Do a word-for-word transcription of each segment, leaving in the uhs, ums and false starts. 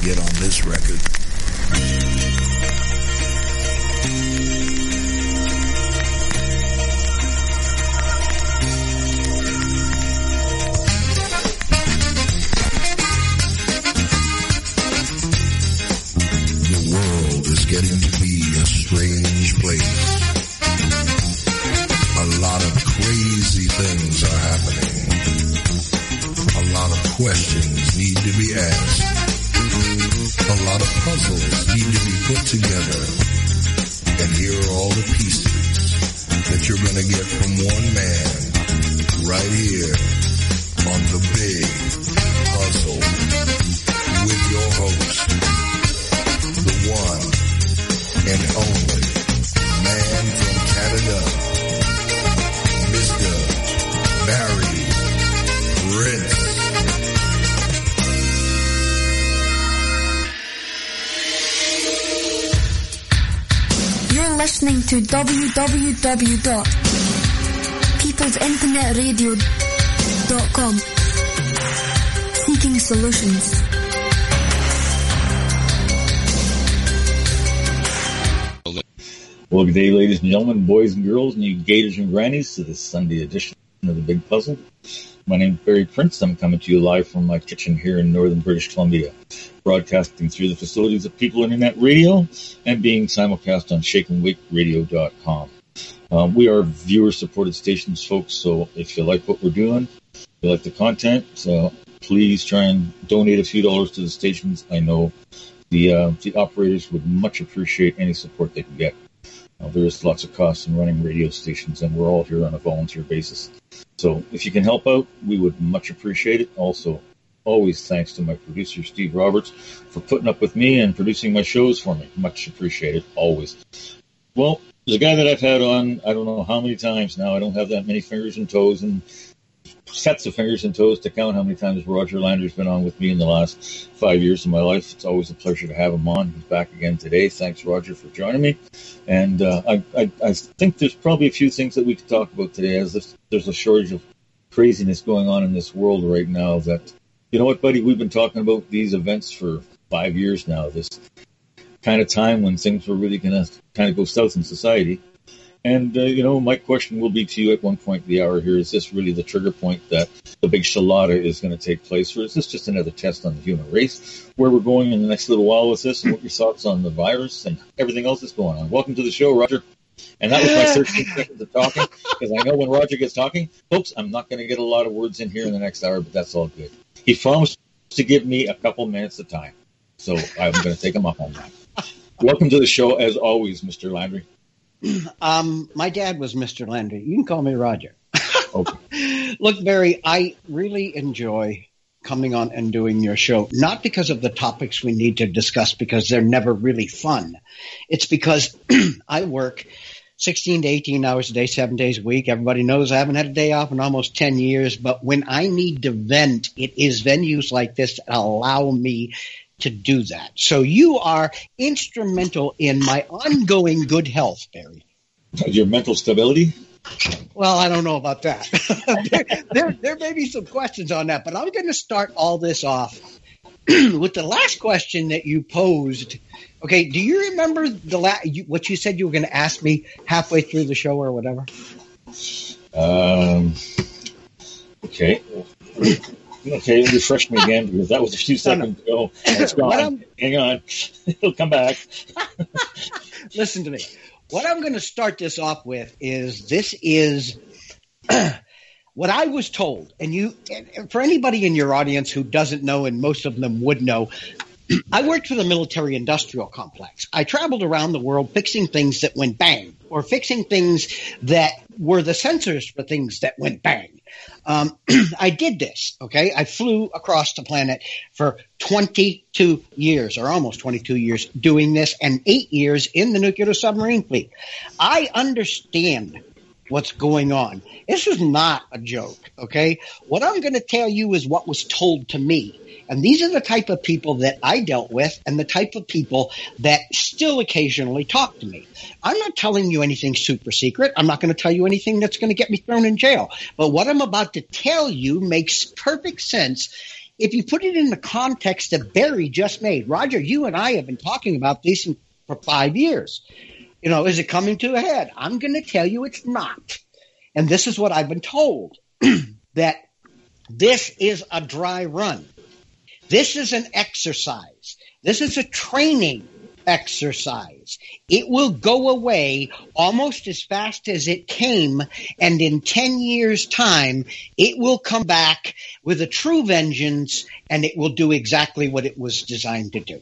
get on this record. The world is getting to be a strange place. A lot of crazy things are happening. A lot of questions need to be asked. A lot of puzzles need to be put together. And here are all the pieces that you're going to get from one man right here on The Big Puzzle with your host, the one and only man from Canada, Mister Barry Ritz. You're listening to w w w dot peoples internet radio dot com. Seeking solutions. Well, good day, ladies and gentlemen, boys and girls, and you gators and grannies, to this Sunday edition of The Big Puzzle. My name is Barry Prince. I'm coming to you live from my kitchen here in northern British Columbia, broadcasting through the facilities of People Internet Radio and being simulcast on shaken wake radio dot com. Um, we are viewer-supported stations, folks, so if you like what we're doing, if you like the content, uh, please try and donate a few dollars to the stations. I know the, uh, the operators would much appreciate any support they can get. Uh, there is lots of costs in running radio stations, and we're all here on a volunteer basis. So if you can help out, we would much appreciate it. Also, always thanks to my producer, Steve Roberts, for putting up with me and producing my shows for me. Much appreciated, always. Well, the guy that I've had on, I don't know how many times now. I don't have that many fingers and toes and sets of fingers and toes to count how many times Roger Lander's been on with me in the last five years of my life. It's always a pleasure to have him on. He's back again today. Thanks, Roger, for joining me. And uh, I, I, I think there's probably a few things that we could talk about today, as there's, there's a shortage of craziness going on in this world right now that, you know what, buddy, we've been talking about these events for five years now, this kind of time when things were really going to kind of go south in society. And, uh, you know, my question will be to you at one point in the hour here, is this really the trigger point that the big Shalada is going to take place, or is this just another test on the human race, where we're going in the next little while with this, and what your thoughts on the virus and everything else that's going on? Welcome to the show, Roger. And that was my thirteen seconds of talking, because I know when Roger gets talking, folks, I'm not going to get a lot of words in here in the next hour, but that's all good. He promised to give me a couple minutes of time, so I'm going to take him up on that. Welcome to the show, as always, Mister Landry. Um, my dad was Mister Landry. You can call me Roger. Okay. Look, Barry, I really enjoy coming on and doing your show, not because of the topics we need to discuss, because they're never really fun. It's because I work sixteen to eighteen hours a day, seven days a week. Everybody knows I haven't had a day off in almost ten years, but when I need to vent, it is venues like this that allow me to do that. So you are instrumental in my ongoing good health, Barry. Your mental stability? Well, I don't know about that. there, there, there may be some questions on that, but I'm going to start all this off with the last question that you posed. Okay, do you remember the la- you, what you said you were going to ask me halfway through the show or whatever? Um. Okay. Okay, refresh me again, because that was a few seconds no, no. ago, and it's gone. Hang on. It'll come back. Listen to me. What I'm going to start this off with is this is what I was told. And you, and for anybody in your audience who doesn't know, and most of them would know, I worked for the military-industrial complex. I traveled around the world fixing things that went bang, or fixing things that were the sensors for things that went bang. Um, I did this, okay? I flew across the planet for twenty-two years, or almost twenty-two years, doing this, and eight years in the nuclear submarine fleet. I understand what's going on. This is not a joke, okay? What I'm going to tell you is what was told to me. And these are the type of people that I dealt with, and the type of people that still occasionally talk to me. I'm not telling you anything super secret. I'm not going to tell you anything that's going to get me thrown in jail. But what I'm about to tell you makes perfect sense if you put it in the context that Barry just made, Roger, you and I have been talking about this for five years. You know, is it coming to a head? I'm going to tell you it's not. And this is what I've been told, that this is a dry run. This is an exercise. This is a training exercise. It will go away almost as fast as it came, and in ten years' time, it will come back with a true vengeance, and it will do exactly what it was designed to do.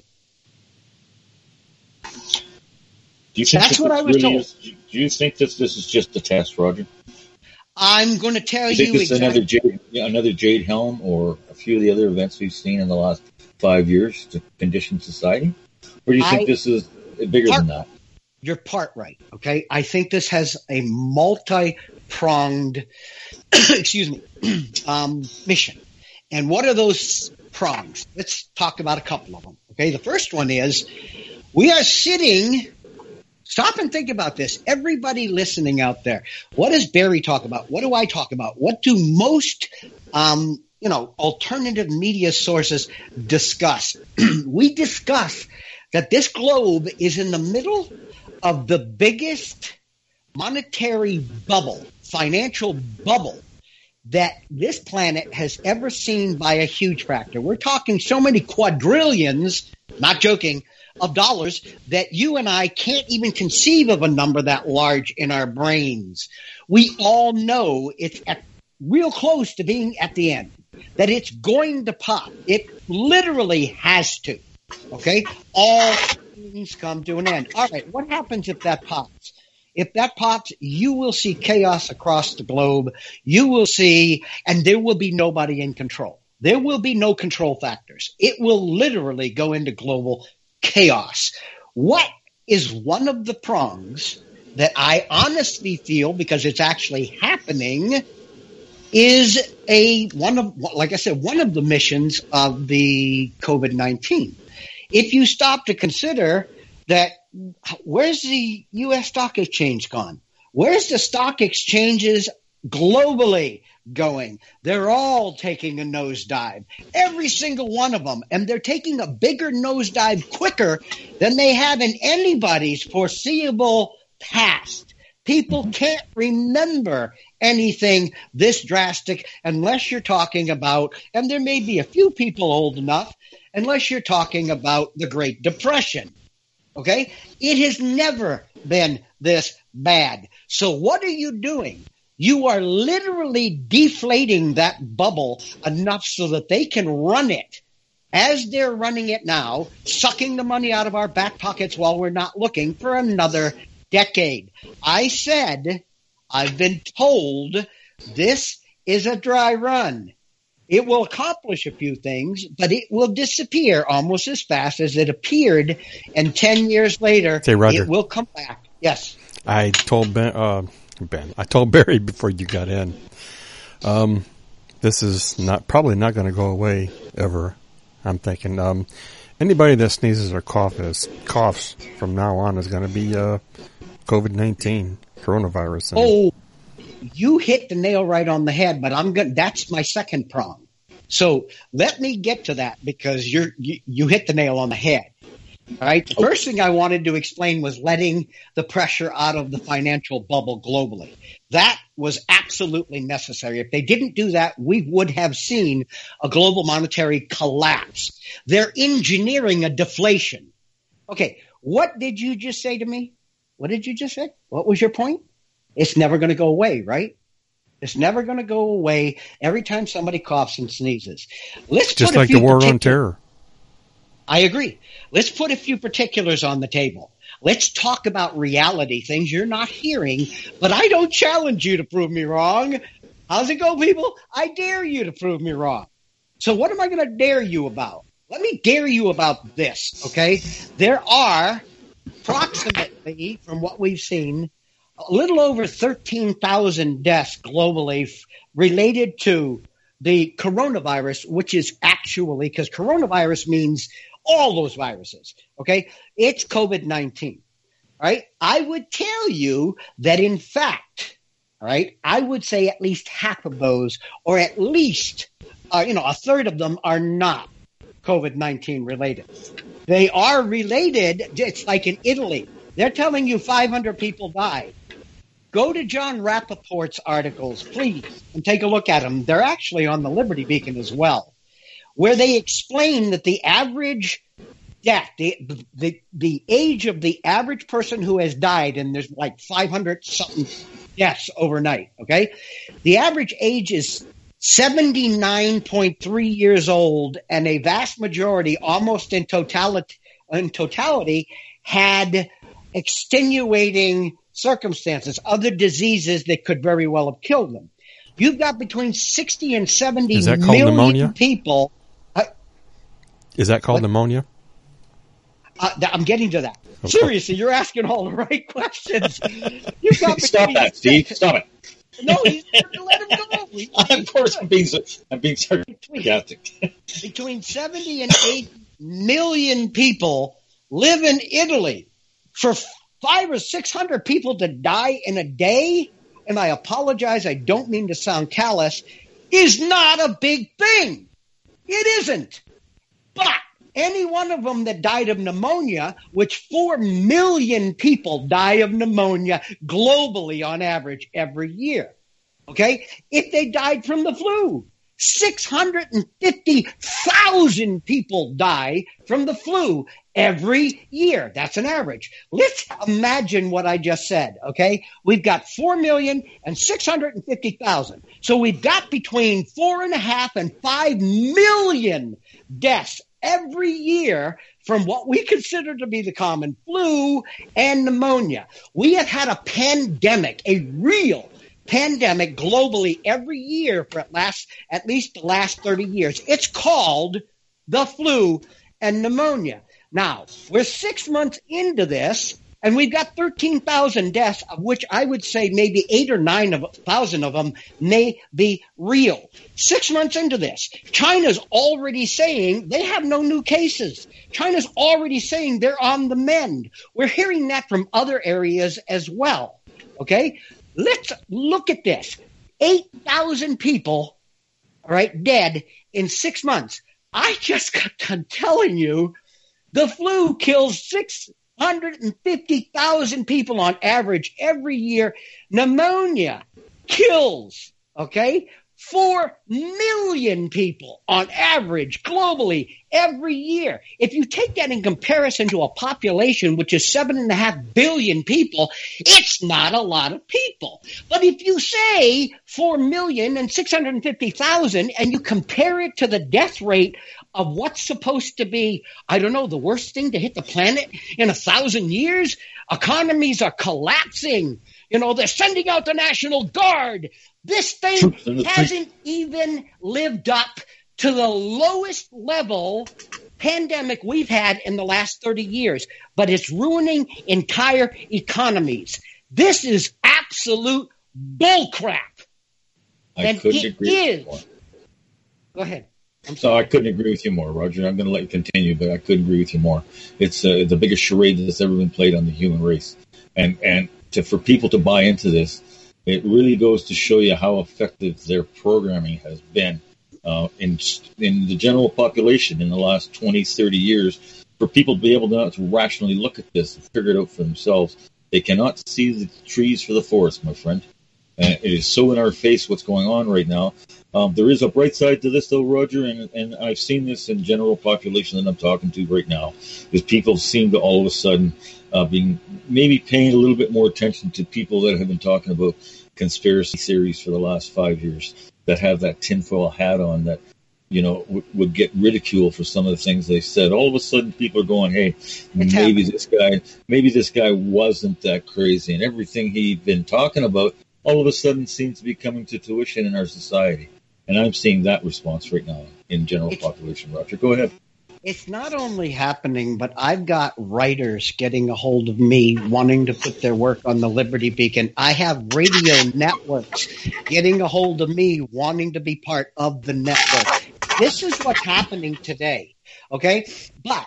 Do you think That's that what I was really told. Is, do you think that this is just a test, Roger? I'm going to tell Do you you, think it's exactly. another Jade, another Jade Helm or a few of the other events we've seen in the last five years to condition society? Or do you think I- this is bigger Part- than that? You're part right, okay? I think this has a multi-pronged, excuse me, um, mission. And what are those prongs? Let's talk about a couple of them, okay? The first one is we are sitting – stop and think about this. Everybody listening out there, what does Barry talk about? What do I talk about? What do most um, you know, alternative media sources discuss? We discuss that this globe is in the middle of the biggest monetary bubble, financial bubble that this planet has ever seen by a huge factor. We're talking so many quadrillions, not joking, of dollars that you and I can't even conceive of a number that large in our brains. We all know it's at real close to being at the end, that it's going to pop. It literally has to. Okay? All things come to an end. All right, what happens if that pops? If that pops, you will see chaos across the globe. You will see, and there will be nobody in control. There will be no control factors. It will literally go into global chaos. What is one of the prongs that I honestly feel, because it's actually happening, is a one of, like I said, one of the missions of the COVID nineteen. If you stop to consider that, where's the U S stock exchange gone? Where's the stock exchanges globally going? They're all taking a nosedive, every single one of them, and they're taking a bigger nosedive quicker than they have in anybody's foreseeable past. People can't remember anything this drastic unless you're talking about, and there may be a few people old enough, unless you're talking about the Great Depression. Okay? It has never been this bad. So what are you doing? You are literally deflating that bubble enough so that they can run it as they're running it now, sucking the money out of our back pockets while we're not looking, for another decade. I said, I've been told this is a dry run. It will accomplish a few things, but it will disappear almost as fast as it appeared. And ten years later, Say, Roger. it will come back. Yes. I told Ben, uh, Ben, I told Barry before you got in, um, this is not probably not going to go away ever. I'm thinking, um, anybody that sneezes or coughs, coughs from now on is going to be uh, COVID nineteen, coronavirus. And Oh, you hit the nail right on the head, but I'm going. That's my second prong. So let me get to that, because you're you, you hit the nail on the head. All right. The first thing I wanted to explain was letting the pressure out of the financial bubble globally. That was absolutely necessary. If they didn't do that, we would have seen a global monetary collapse. They're engineering a deflation. Okay. What did you just say to me? What did you just say? What was your point? It's never going to go away, right? It's never going to go away every time somebody coughs and sneezes. Let's just put a like few the war on particular- terror. I agree. Let's put a few particulars on the table. Let's talk about reality, things you're not hearing, but I don't challenge you to prove me wrong. How's it go, people? I dare you to prove me wrong. So what am I going to dare you about? Let me dare you about this, okay? There are approximately, from what we've seen, a little over thirteen thousand deaths globally f- related to the coronavirus, which is actually, because coronavirus means all those viruses, okay? It's COVID nineteen, right? I would tell you that, in fact, all right, I would say at least half of those, or at least uh, you know, a third of them are not COVID nineteen related. They are related. It's like in Italy. They're telling you five hundred people died. Go to John Rappaport's articles, please, and take a look at them. They're actually on the Liberty Beacon as well, where they explain that the average death, the, the, the age of the average person who has died, and there's like five hundred something deaths overnight, okay? The average age is seventy-nine point three years old, and a vast majority, almost in totality, in totality, had extenuating circumstances, other diseases that could very well have killed them. You've got between sixty and seventy Is that called million pneumonia? people. Uh, Is that called what? pneumonia? Uh, I'm getting to that. Okay. Seriously, you're asking all the right questions. You've got Stop that, Steve. Stop it. No, he's let him go. He, of course, I'm being, I'm being sarcastic. Between seventy and eighty million people live in Italy. For five or six hundred people to die in a day, and I apologize, I don't mean to sound callous, is not a big thing. It isn't. But any one of them that died of pneumonia, which four million people die of pneumonia globally on average every year, okay? If they died from the flu, six hundred fifty thousand people die from the flu every year. That's an average. Let's imagine what I just said, okay? We've got four million and six hundred fifty thousand. So we've got between four and a half and five million deaths every year from what we consider to be the common flu and pneumonia. We have had a pandemic, a real pandemic globally every year for at, last, at least the last thirty years. It's called the flu and pneumonia. Now, we're six months into this, and we've got thirteen thousand deaths, of which I would say maybe eight or nine thousand of them may be real. Six months into this, China's already saying they have no new cases. China's already saying they're on the mend. We're hearing that from other areas as well, okay? Let's look at this. eight thousand people, all right, dead in six months. I just got done telling you the flu kills six hundred fifty thousand people on average every year. Pneumonia kills, okay, four million people on average globally every year. If you take that in comparison to a population which is seven and a half billion people, it's not a lot of people. But if you say four million and six hundred fifty thousand and you compare it to the death rate of what's supposed to be, I don't know, the worst thing to hit the planet in a thousand years, economies are collapsing. You know, they're sending out the National Guard. This thing hasn't even lived up to the lowest level pandemic we've had in the last thirty years, but it's ruining entire economies. This is absolute bullcrap. I and couldn't it agree is. more. Go ahead. I'm So I couldn't agree with you more, Roger. I'm going to let you continue, but I couldn't agree with you more. It's uh, the biggest charade that's ever been played on the human race. And and to, for people to buy into this, it really goes to show you how effective their programming has been uh, in in the general population in the last twenty, thirty years. For people to be able to, to rationally look at this and figure it out for themselves, they cannot see the trees for the forest, my friend. And it is so in our face what's going on right now. Um, there is a bright side to this, though, Roger, and, and I've seen this in general population that I'm talking to right now, is people seem to all of a sudden uh, being maybe paying a little bit more attention to people that have been talking about conspiracy theories for the last five years, that have that tinfoil hat on, that, you know, w- would get ridiculed for some of the things they said. All of a sudden, people are going, "Hey, it's maybe happening. this guy, maybe this guy wasn't that crazy," and everything he'd been talking about all of a sudden seems to be coming to tuition in our society. And I'm seeing that response right now in general it's, population. Roger, go ahead. It's not only happening, but I've got writers getting a hold of me wanting to put their work on the Liberty Beacon. I have radio networks getting a hold of me wanting to be part of the network. This is what's happening today, okay? But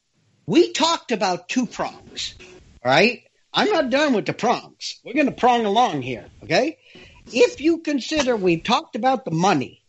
we talked about two prongs, all right? I'm not done with the prongs. We're going to prong along here, okay? If you consider we've talked about the money,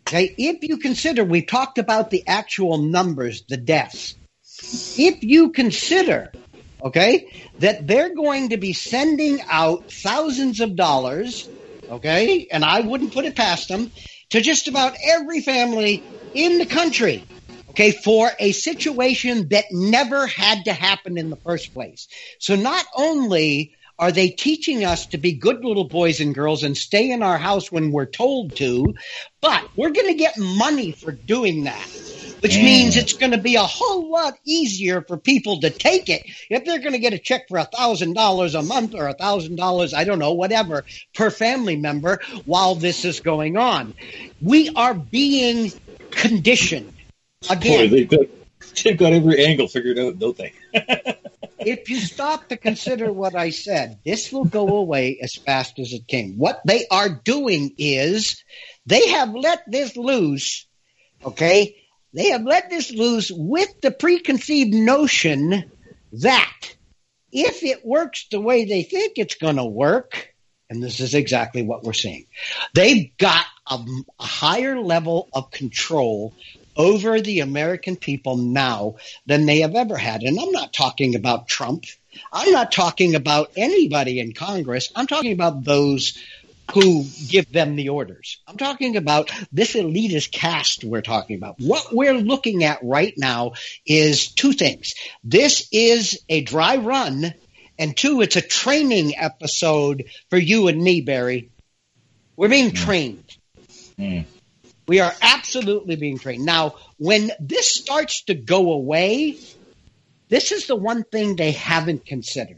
Okay, if you consider, we talked about the actual numbers, the deaths. If you consider, okay, that they're going to be sending out thousands of dollars, okay, and I wouldn't put it past them, to just about every family in the country, okay, for a situation that never had to happen in the first place. So not only are they teaching us to be good little boys and girls and stay in our house when we're told to, but we're going to get money for doing that, which mm. means it's going to be a whole lot easier for people to take it if they're going to get a check for one thousand dollars a month or one thousand dollars, I don't know, whatever, per family member while this is going on. We are being conditioned. Again, Boy, they've got, they've got every angle figured out, don't they? If you stop to consider what I said, this will go away as fast as it came. What they are doing is they have let this loose, okay? They have let this loose with the preconceived notion that if it works the way they think it's going to work, and this is exactly what we're seeing, they've got a, a higher level of control over the American people now than they have ever had. And I'm not talking about Trump. I'm not talking about anybody in Congress. I'm talking about those who give them the orders. I'm talking about this elitist caste we're talking about. What we're looking at right now is two things. This is a dry run, and two, it's a training episode for you and me, Barry. We're being mm. trained. Mm. We are absolutely being trained. Now, when this starts to go away, this is the one thing they haven't considered.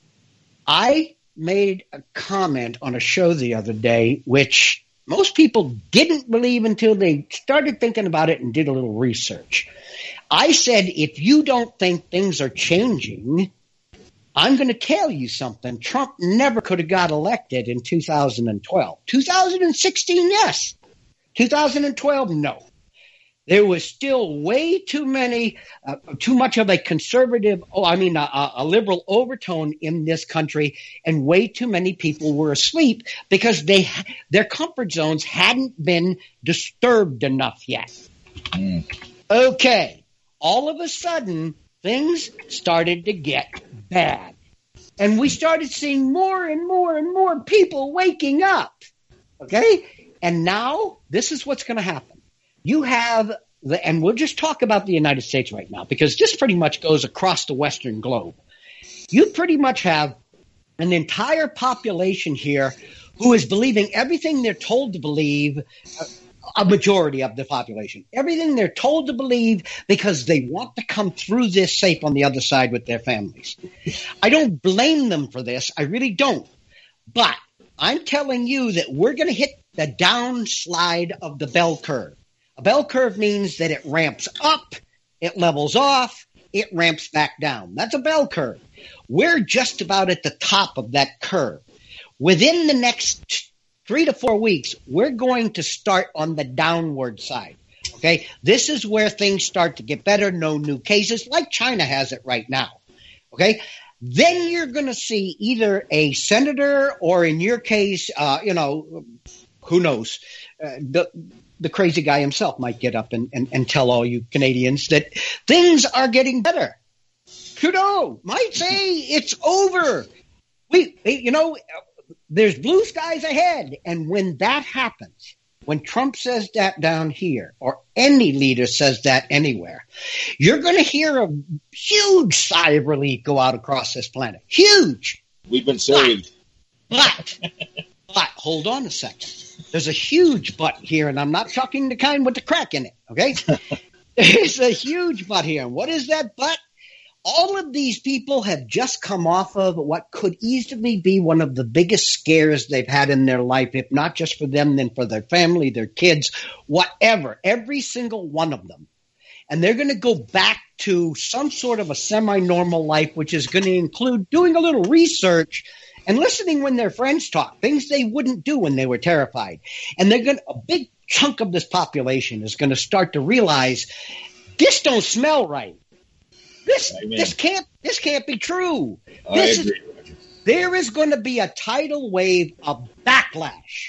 I made a comment on a show the other day, which most people didn't believe until they started thinking about it and did a little research. I said, if you don't think things are changing, I'm going to tell you something. Trump never could have got elected in two thousand twelve. two thousand sixteen, yes. two thousand twelve, no. There was still way too many, uh, too much of a conservative, oh, I mean, a, a liberal overtone in this country, and way too many people were asleep because they their comfort zones hadn't been disturbed enough yet. Mm. Okay, all of a sudden, things started to get bad. And we started seeing more and more and more people waking up. Okay? And now, this is what's going to happen. You have, the, and we'll just talk about the United States right now, because this pretty much goes across the Western globe. You pretty much have an entire population here who is believing everything they're told to believe, a majority of the population, everything they're told to believe because they want to come through this safe on the other side with their families. I don't blame them for this. I really don't. But I'm telling you that we're going to hit the downslide of the bell curve. A bell curve means that it ramps up, it levels off, it ramps back down. That's a bell curve. We're just about at the top of that curve. Within the next three to four weeks, we're going to start on the downward side. Okay? This is where things start to get better. No new cases, like China has it right now. Okay? Then you're going to see either a senator or, in your case, uh, you know, who knows, uh, the the crazy guy himself might get up and, and, and tell all you Canadians that things are getting better. Trudeau might say it's over. We, you know, there's blue skies ahead. And when that happens, when Trump says that down here, or any leader says that anywhere, you're going to hear a huge sigh of relief go out across this planet. Huge. We've been saved. But, but, but hold on a second. There's a huge but here, and I'm not talking the kind with the crack in it, okay? There's a huge but here. And what is that but? All of these people have just come off of what could easily be one of the biggest scares they've had in their life, if not just for them, then for their family, their kids, whatever, every single one of them. And they're going to go back to some sort of a semi-normal life, which is going to include doing a little research and listening when their friends talk, things they wouldn't do when they were terrified. And they're going to, a big chunk of this population is going to start to realize this don't smell right. This Amen. this can't this can't be true. I this agree. Is, there is going to be a tidal wave of backlash.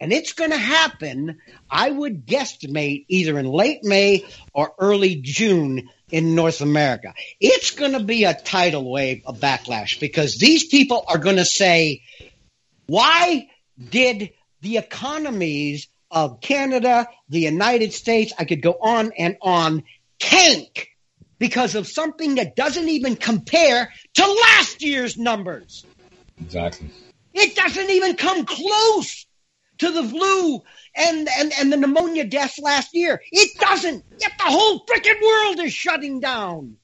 And it's going to happen, I would guesstimate, either in late May or early June in North America. It's going to be a tidal wave of backlash because these people are going to say, why did the economies of Canada, the United States, I could go on and on, tank because of something that doesn't even compare to last year's numbers? Exactly. It doesn't even come close to the flu and, and, and the pneumonia deaths last year. It doesn't. Yet the whole freaking world is shutting down.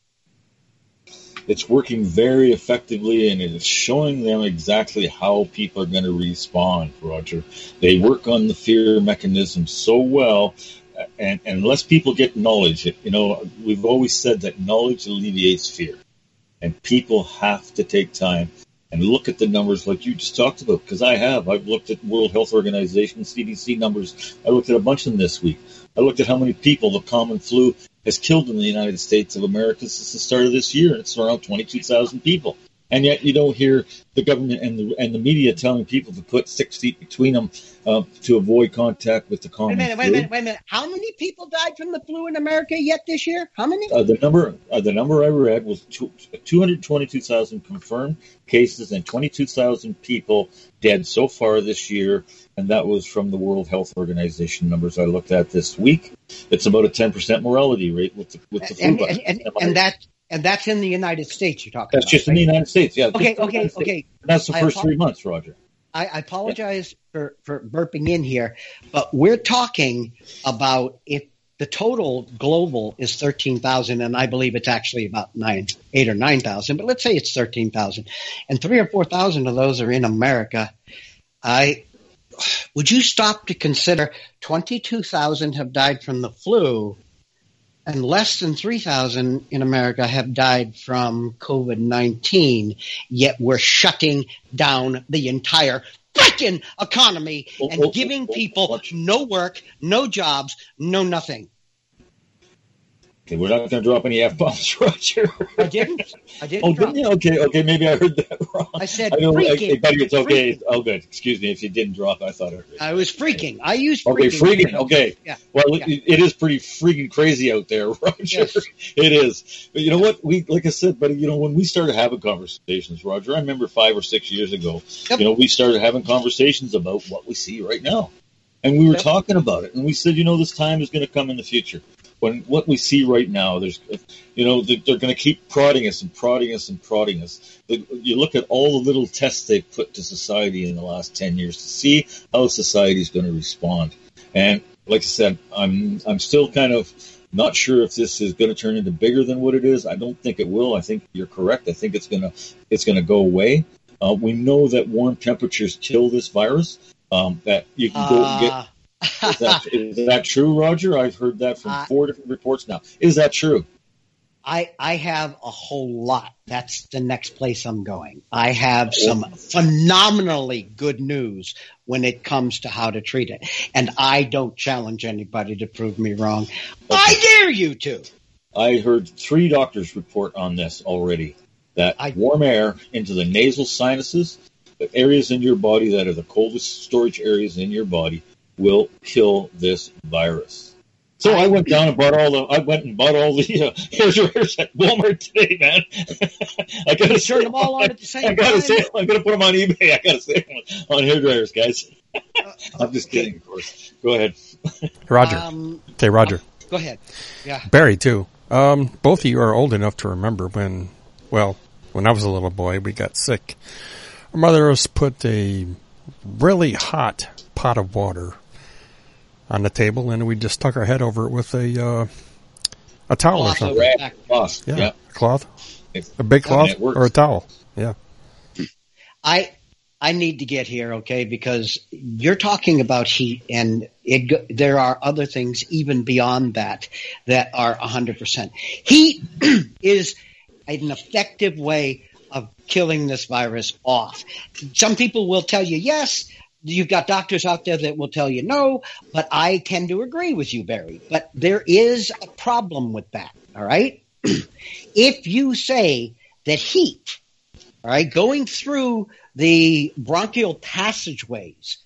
It's working very effectively, and it is showing them exactly how people are going to respond, Roger. They work on the fear mechanism so well, and, and unless people get knowledge, you know, we've always said that knowledge alleviates fear, and people have to take time and look at the numbers like you just talked about, because I have. I've looked at World Health Organization, C D C numbers. I looked at a bunch of them this week. I looked at how many people the common flu has killed in the United States of America since the start of this year. It's around twenty-two thousand people. And yet you don't hear the government and the and the media telling people to put six feet between them uh, to avoid contact with the common wait a minute, flu. Wait a minute, wait a minute. How many people died from the flu in America yet this year? How many? Uh, the number uh, the number I read was two hundred twenty-two thousand confirmed cases and twenty-two thousand people dead so far this year, and that was from the World Health Organization numbers I looked at this week. It's about a ten percent mortality rate with the, with the flu. And, and, and, and that and that's in the United States you're talking That's about. just right? in the United States, yeah. Okay, Just in the okay, United States. okay. And that's the I first apo- three months, Roger. I, I apologize for, for burping in here, but we're talking about if the total global is thirteen thousand, and I believe it's actually about nine, eight or nine thousand, but let's say it's thirteen thousand, and three or four thousand of those are in America. I would you stop to consider twenty-two thousand have died from the flu, and less than three thousand in America have died from COVID nineteen, yet we're shutting down the entire freaking economy and Oh, oh, giving oh, people watch. no work, no jobs, no nothing. Okay, we're not going to drop any F-bombs, Roger. I didn't. I didn't. Oh, drop didn't you? Okay, okay, maybe I heard that wrong. I said I know, freaking. hey, buddy, it's okay. Freaking. Oh, good. Excuse me if you didn't drop. I thought I heard it. I was freaking. I used freaking. Okay, freaking. Okay. Yeah. Well, Yeah. It, it is pretty freaking crazy out there, Roger. Yes. It is. But you know what? We, like I said, buddy, you know, when we started having conversations, Roger, I remember five or six years ago, Yep. you know, we started having conversations about what we see right now. And we were Yep. talking about it. And we said, you know, this time is going to come in the future. When what we see right now, there's, you know, they're, they're going to keep prodding us and prodding us and prodding us. The, you look at all the little tests they've put to society in the last ten years to see how society is going to respond. And like I said, I'm I'm still kind of not sure if this is going to turn into bigger than what it is. I don't think it will. I think you're correct. I think it's going to it's going to go away. Uh, we know that warm temperatures kill this virus. Um, that you can go Uh, get. Is that, is that true, Roger? I've heard that from Uh, four different reports now. Is that true? I I have a whole lot. That's the next place I'm going. I have some phenomenally good news when it comes to how to treat it. And I don't challenge anybody to prove me wrong. I dare you to. I heard three doctors report on this already, that I- warm air into the nasal sinuses, the areas in your body that are the coldest storage areas in your body, will kill this virus. So I, I went down and bought all the. I went and bought all the uh, hair dryers at Walmart today, man. I gotta You say, turned them all on at the same I gotta time? say, I'm gonna put them on eBay. I gotta say on hair dryers, guys. I'm just kidding, of course. Go ahead, Roger. Um, Say Roger. go ahead. Yeah. Barry, too. Um, both of you are old enough to remember when, well, when I was a little boy, we got sick. Our mother was put a really hot pot of water on the table, and we just stuck our head over it with a uh, a towel or Cloth something. over Rag, the back. cloth. Yeah, Yeah. a cloth, It's- a big I mean, cloth, it works. or a towel. Yeah. I I need to get here, okay, because you're talking about heat, and it, go- there are other things even beyond that that are one hundred percent. Heat is an effective way of killing this virus off. Some people will tell you yes. You've got doctors out there that will tell you no, but I tend to agree with you, Barry. But there is a problem with that, all right? If you say that heat, all right, going through the bronchial passageways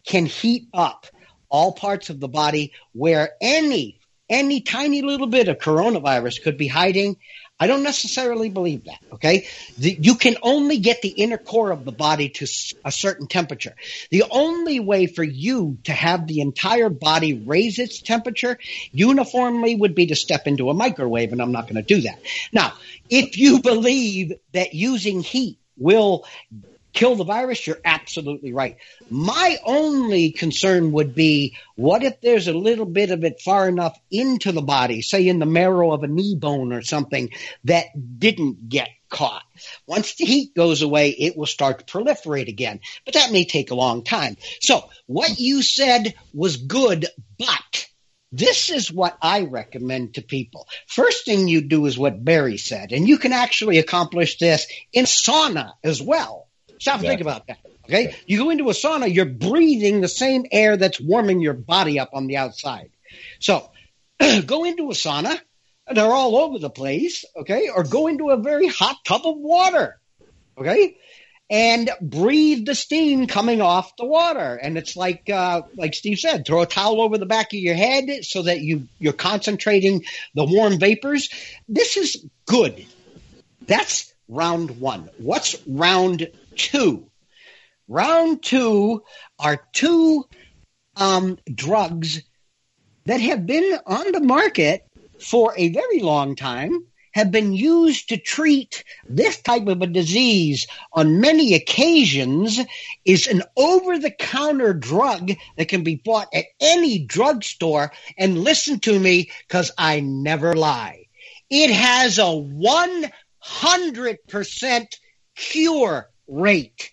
can heat up all parts of the body where any, any tiny little bit of coronavirus could be hiding. I don't necessarily believe that, okay? The, you can only get the inner core of the body to a certain temperature. The only way for you to have the entire body raise its temperature uniformly would be to step into a microwave, and I'm not going to do that. Now, if you believe that using heat will kill the virus, you're absolutely right. My only concern would be, what if there's a little bit of it far enough into the body, say in the marrow of a knee bone or something, that didn't get caught? Once the heat goes away, it will start to proliferate again. But that may take a long time. So what you said was good, but this is what I recommend to people. First thing you do is what Barry said, and you can actually accomplish this in sauna as well. Stop and think about that, okay? You go into a sauna, you're breathing the same air that's warming your body up on the outside. So go into a sauna, and they're all over the place, okay? Or go into a very hot tub of water, okay? And breathe the steam coming off the water. And it's like uh, like Steve said, throw a towel over the back of your head so that you, you're concentrating the warm vapors. This is good. That's round one. What's round two? Round two are two um, drugs that have been on the market for a very long time, have been used to treat this type of a disease on many occasions, is an over-the-counter drug that can be bought at any drugstore. And listen to me, because I never lie. It has a one hundred percent cure rate.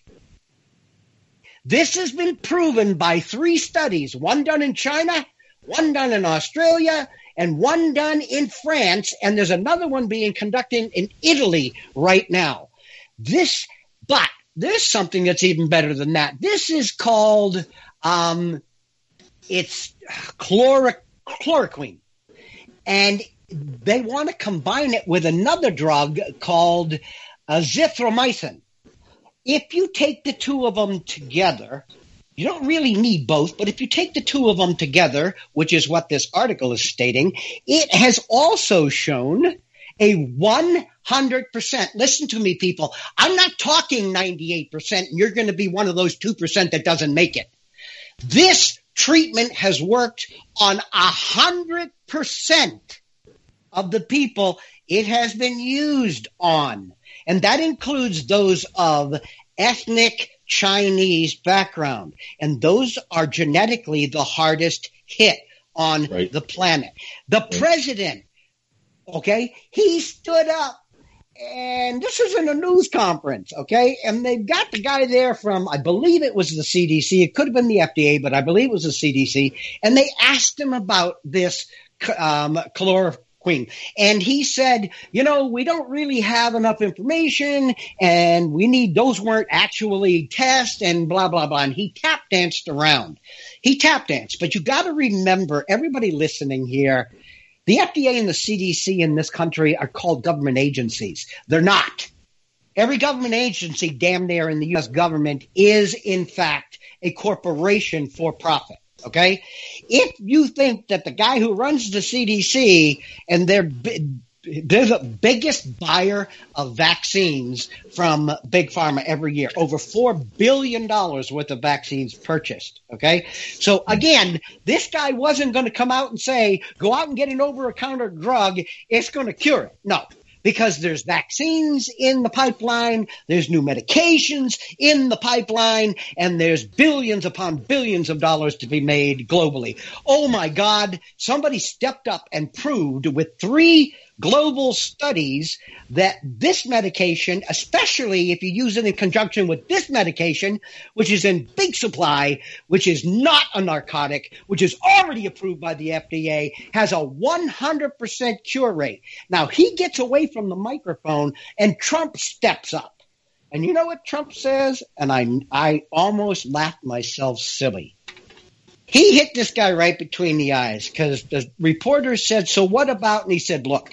This has been proven by three studies, one done in China, one done in Australia, and one done in France, and there's another one being conducted in Italy right now. This, but there's something that's even better than that. This is called, um, it's chloro- chloroquine, and they want to combine it with another drug called azithromycin. If you take the two of them together, you don't really need both, but if you take the two of them together, which is what this article is stating, it has also shown a one hundred percent. Listen to me, people. I'm not talking ninety-eight percent, and you're going to be one of those two percent that doesn't make it. This treatment has worked on one hundred percent of the people it has been used on. And that includes those of ethnic Chinese background. And those are genetically the hardest hit on right. the planet. The right. president, okay, he stood up, and this is in a news conference, okay, and they've got the guy there from, I believe it was the C D C. It could have been the F D A, but I believe it was the C D C. And they asked him about this um, chloroquine. And he said, you know, we don't really have enough information, and we need, those weren't actually tests, and blah, blah, blah. And he tap danced around. He tap danced. But you got to remember, everybody listening here, the F D A and the C D C in this country are called government agencies. They're not. Every government agency damn near in the U S government is, in fact, a corporation for profit. Okay, if you think that the guy who runs the C D C and they're they're the biggest buyer of vaccines from Big Pharma every year, over four billion dollars worth of vaccines purchased. Okay, so again, this guy wasn't going to come out and say, go out and get an over-the-counter drug. It's going to cure it. No. Because there's vaccines in the pipeline, there's new medications in the pipeline, and there's billions upon billions of dollars to be made globally. Oh, my God. Somebody stepped up and proved with three global studies that this medication, especially if you use it in conjunction with this medication, which is in big supply, which is not a narcotic, which is already approved by the F D A, has a one hundred percent cure rate. Now, he gets away from the microphone and Trump steps up. And you know what Trump says? And I, I almost laughed myself silly. He hit this guy right between the eyes because the reporter said, so what about? And he said, look,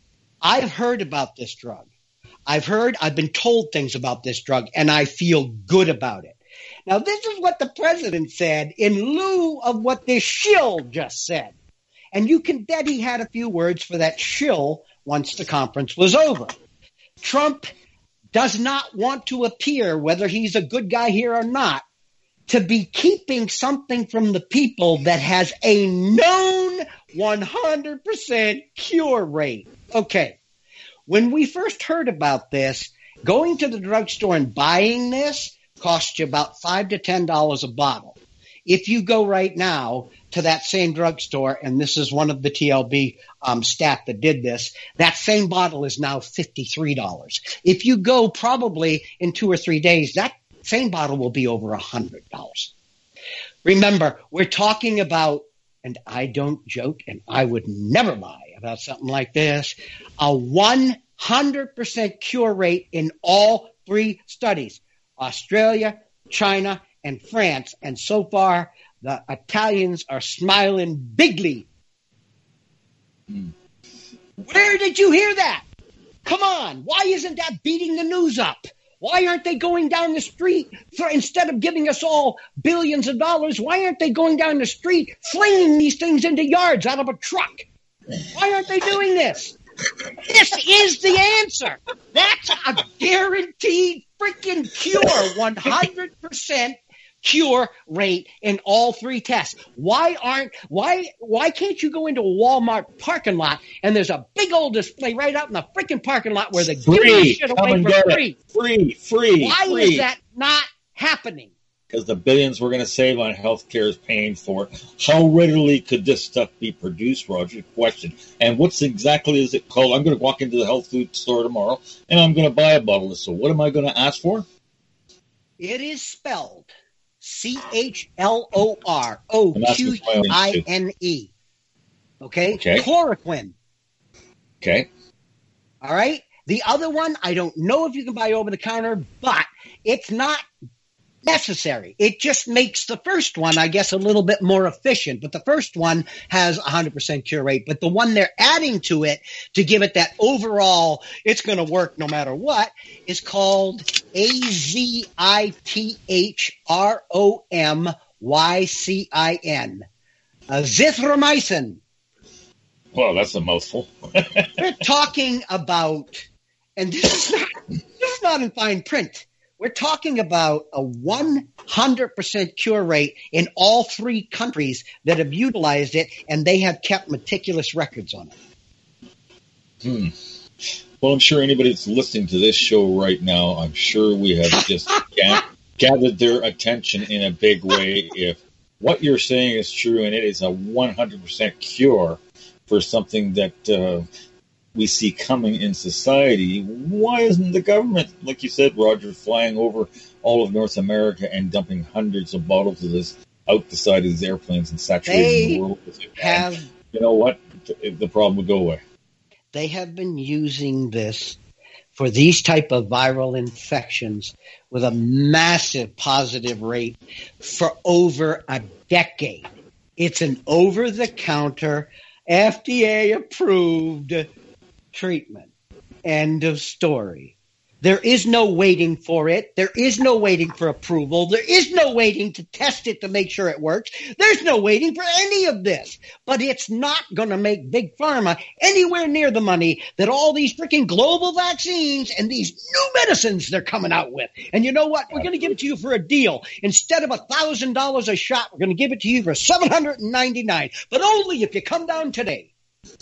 I've heard about this drug. I've heard, I've been told things about this drug, and I feel good about it. Now, this is what the president said in lieu of what this shill just said. And you can bet he had a few words for that shill once the conference was over. Trump does not want to appear, whether he's a good guy here or not, to be keeping something from the people that has a known one hundred percent cure rate. Okay. When we first heard about this, going to the drugstore and buying this costs you about five to ten dollars a bottle. If you go right now to that same drugstore, and this is one of the T L B um, staff that did this, that same bottle is now fifty-three dollars. If you go probably in two or three days, that same bottle will be over one hundred dollars. Remember, we're talking about, and I don't joke, and I would never lie about something like this, a one hundred percent cure rate in all three studies, Australia, China, and France. And so far, the Italians are smiling bigly. Mm. Where did you hear that? Come on. Why isn't that beating the news up? Why aren't they going down the street for, instead of giving us all billions of dollars? Why aren't they going down the street flinging these things into yards out of a truck? Why aren't they doing this? This is the answer. That's a guaranteed freaking cure, one hundred percent cure rate in all three tests. Why aren't why why can't you go into a Walmart parking lot and there's a big old display right out in the freaking parking lot where they give you shit away for free? Free, free. Why free. is that not happening? Because the billions we're going to save on health care is paying for it. How readily could this stuff be produced, Roger? Question. And what's exactly is it called? I'm going to walk into the health food store tomorrow and I'm going to buy a bottle of this. So what am I going to ask for? It is spelled C H L O R O Q U I N E. Okay? Okay. Chloroquine. Okay. All right? The other one, I don't know if you can buy over the counter, but it's not necessary. It just makes the first one, I guess, a little bit more efficient. But the first one has a one hundred percent cure rate. But the one they're adding to it to give it that overall, it's going to work no matter what, is called A Z I T H R O M Y C I N. Azithromycin. Well, that's a mouthful. We're talking about, and this is not, this is not in fine print. We're talking about a one hundred percent cure rate in all three countries that have utilized it, and they have kept meticulous records on it. Hmm. Well, I'm sure anybody that's listening to this show right now, I'm sure we have just ga- gathered their attention in a big way. If what you're saying is true and it is a one hundred percent cure for something that uh, we see coming in society, why isn't the government, like you said, Roger, flying over all of North America and dumping hundreds of bottles of this out the side of these airplanes and saturating they the world with it? Have, you know what? The problem would go away. They have been using this for these type of viral infections with a massive positive rate for over a decade. It's an over-the-counter, F D A-approved treatment. End of story. There is no waiting for it. There is no waiting for approval. There is no waiting to test it to make sure it works. There's no waiting for any of this. But it's not going to make Big Pharma anywhere near the money that all these freaking global vaccines and these new medicines they're coming out with. And you know what? We're going to give it to you for a deal. Instead of one thousand dollars a shot, we're going to give it to you for seven hundred ninety-nine dollars. But only if you come down today.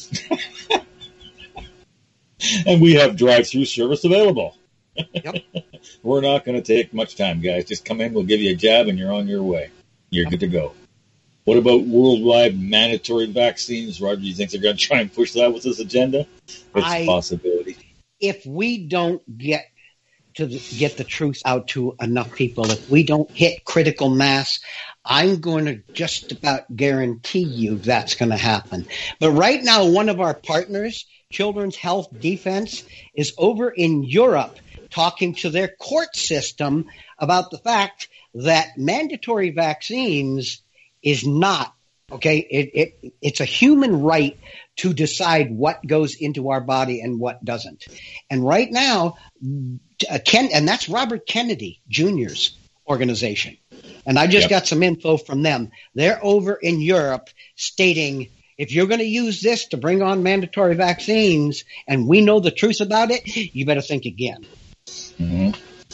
And we have drive-through service available. Yep. We're not going to take much time, guys. Just come in, we'll give you a jab, and you're on your way. You're good to go. What about worldwide mandatory vaccines, Roger? Do you think they're going to try and push that with this agenda? It's I, a possibility. If we don't get to the, get the truth out to enough people, if we don't hit critical mass, I'm going to just about guarantee you that's going to happen. But right now, one of our partners, Children's Health Defense, is over in Europe talking to their court system about the fact that mandatory vaccines is not, okay, it, it it's a human right to decide what goes into our body and what doesn't. And right now, uh, Ken, and that's Robert Kennedy Junior's organization. And I just Yep. got some info from them. They're over in Europe stating, if you're going to use this to bring on mandatory vaccines and we know the truth about it, you better think again. Mm-hmm.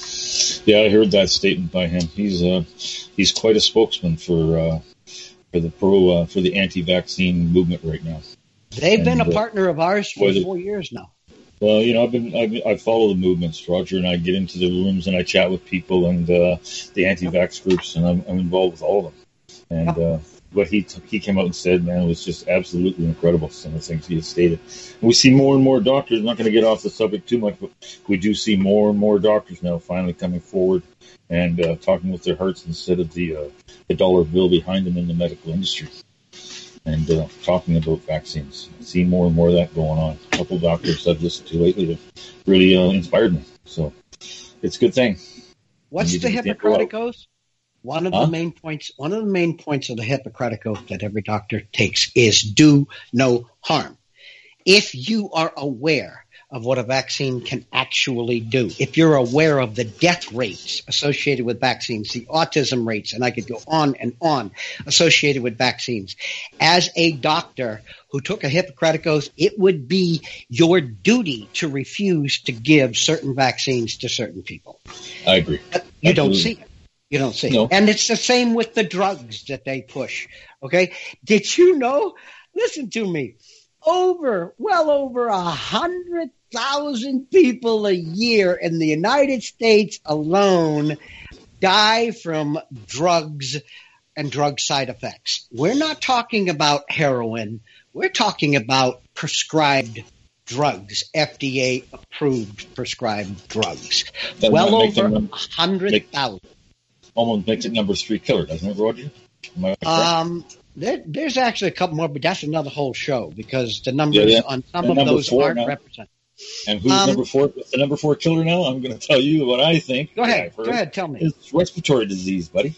Yeah, I heard that statement by him. He's uh, he's quite a spokesman for uh, for the pro uh, for the anti-vaccine movement right now. They've been And, a uh, partner of ours for whether- four years now. Well, you know, I've been I've, I follow the movements. Roger and I get into the rooms and I chat with people and uh, the anti-vax groups, and I'm, I'm involved with all of them. And uh, what he t- he came out and said, man, was just absolutely incredible. Some of the things he has stated. And we see more and more doctors. I'm not going to get off the subject too much, but we do see more and more doctors now finally coming forward and uh, talking with their hearts instead of the uh, the dollar bill behind them in the medical industry. And uh, talking about vaccines. I see more and more of that going on. A couple of doctors I've listened to lately have really uh, inspired me. So it's a good thing. What's You the need to think Hippocratic about- Oath? One of Huh? the main points. One of the main points of the Hippocratic Oath that every doctor takes is do no harm. If you are aware of what a vaccine can actually do, if you're aware of the death rates associated with vaccines, the autism rates, and I could go on and on associated with vaccines, as a doctor who took a Hippocratic Oath, it would be your duty to refuse to give certain vaccines to certain people. I agree. But you don't Absolutely. see it. You don't see No. it. And it's the same with the drugs that they push. Okay. Did you know? Listen to me. Over, well over a hundred thousand people a year in the United States alone die from drugs and drug side effects. We're not talking about heroin. We're talking about prescribed drugs, F D A approved prescribed drugs. That well might make them over num- a hundred thousand. Almost makes it number three killer, doesn't it, Roger? Am I correct? Um, there, there's actually a couple more, but that's another whole show because the numbers Yeah, yeah. on some And of number those four aren't now. represented. And who's um, number four? What's the number four killer now? I'm going to tell you what I think. Go ahead. I've heard. Go ahead. Tell me. It's respiratory disease, buddy.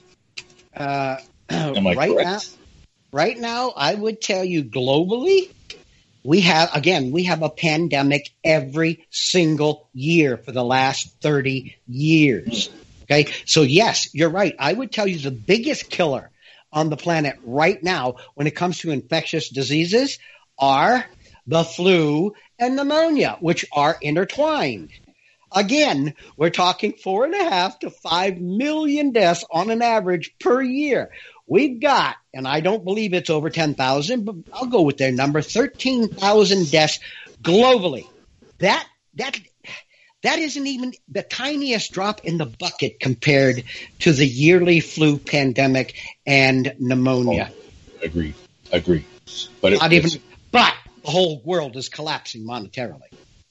Uh, Am I right correct? now, right now, I would tell you globally, we have again we have a pandemic every single year for the last thirty years. Okay, so yes, you're right. I would tell you the biggest killer on the planet right now when it comes to infectious diseases are the flu and pneumonia, which are intertwined. Again, we're talking four and a half to five million deaths on an average per year. We've got, and I don't believe it's over ten thousand, but I'll go with their number, thirteen thousand deaths globally. That, that, that isn't even the tiniest drop in the bucket compared to the yearly flu pandemic and pneumonia. Oh, agree. Agree. But it, Not even, it's- but the whole world is collapsing monetarily.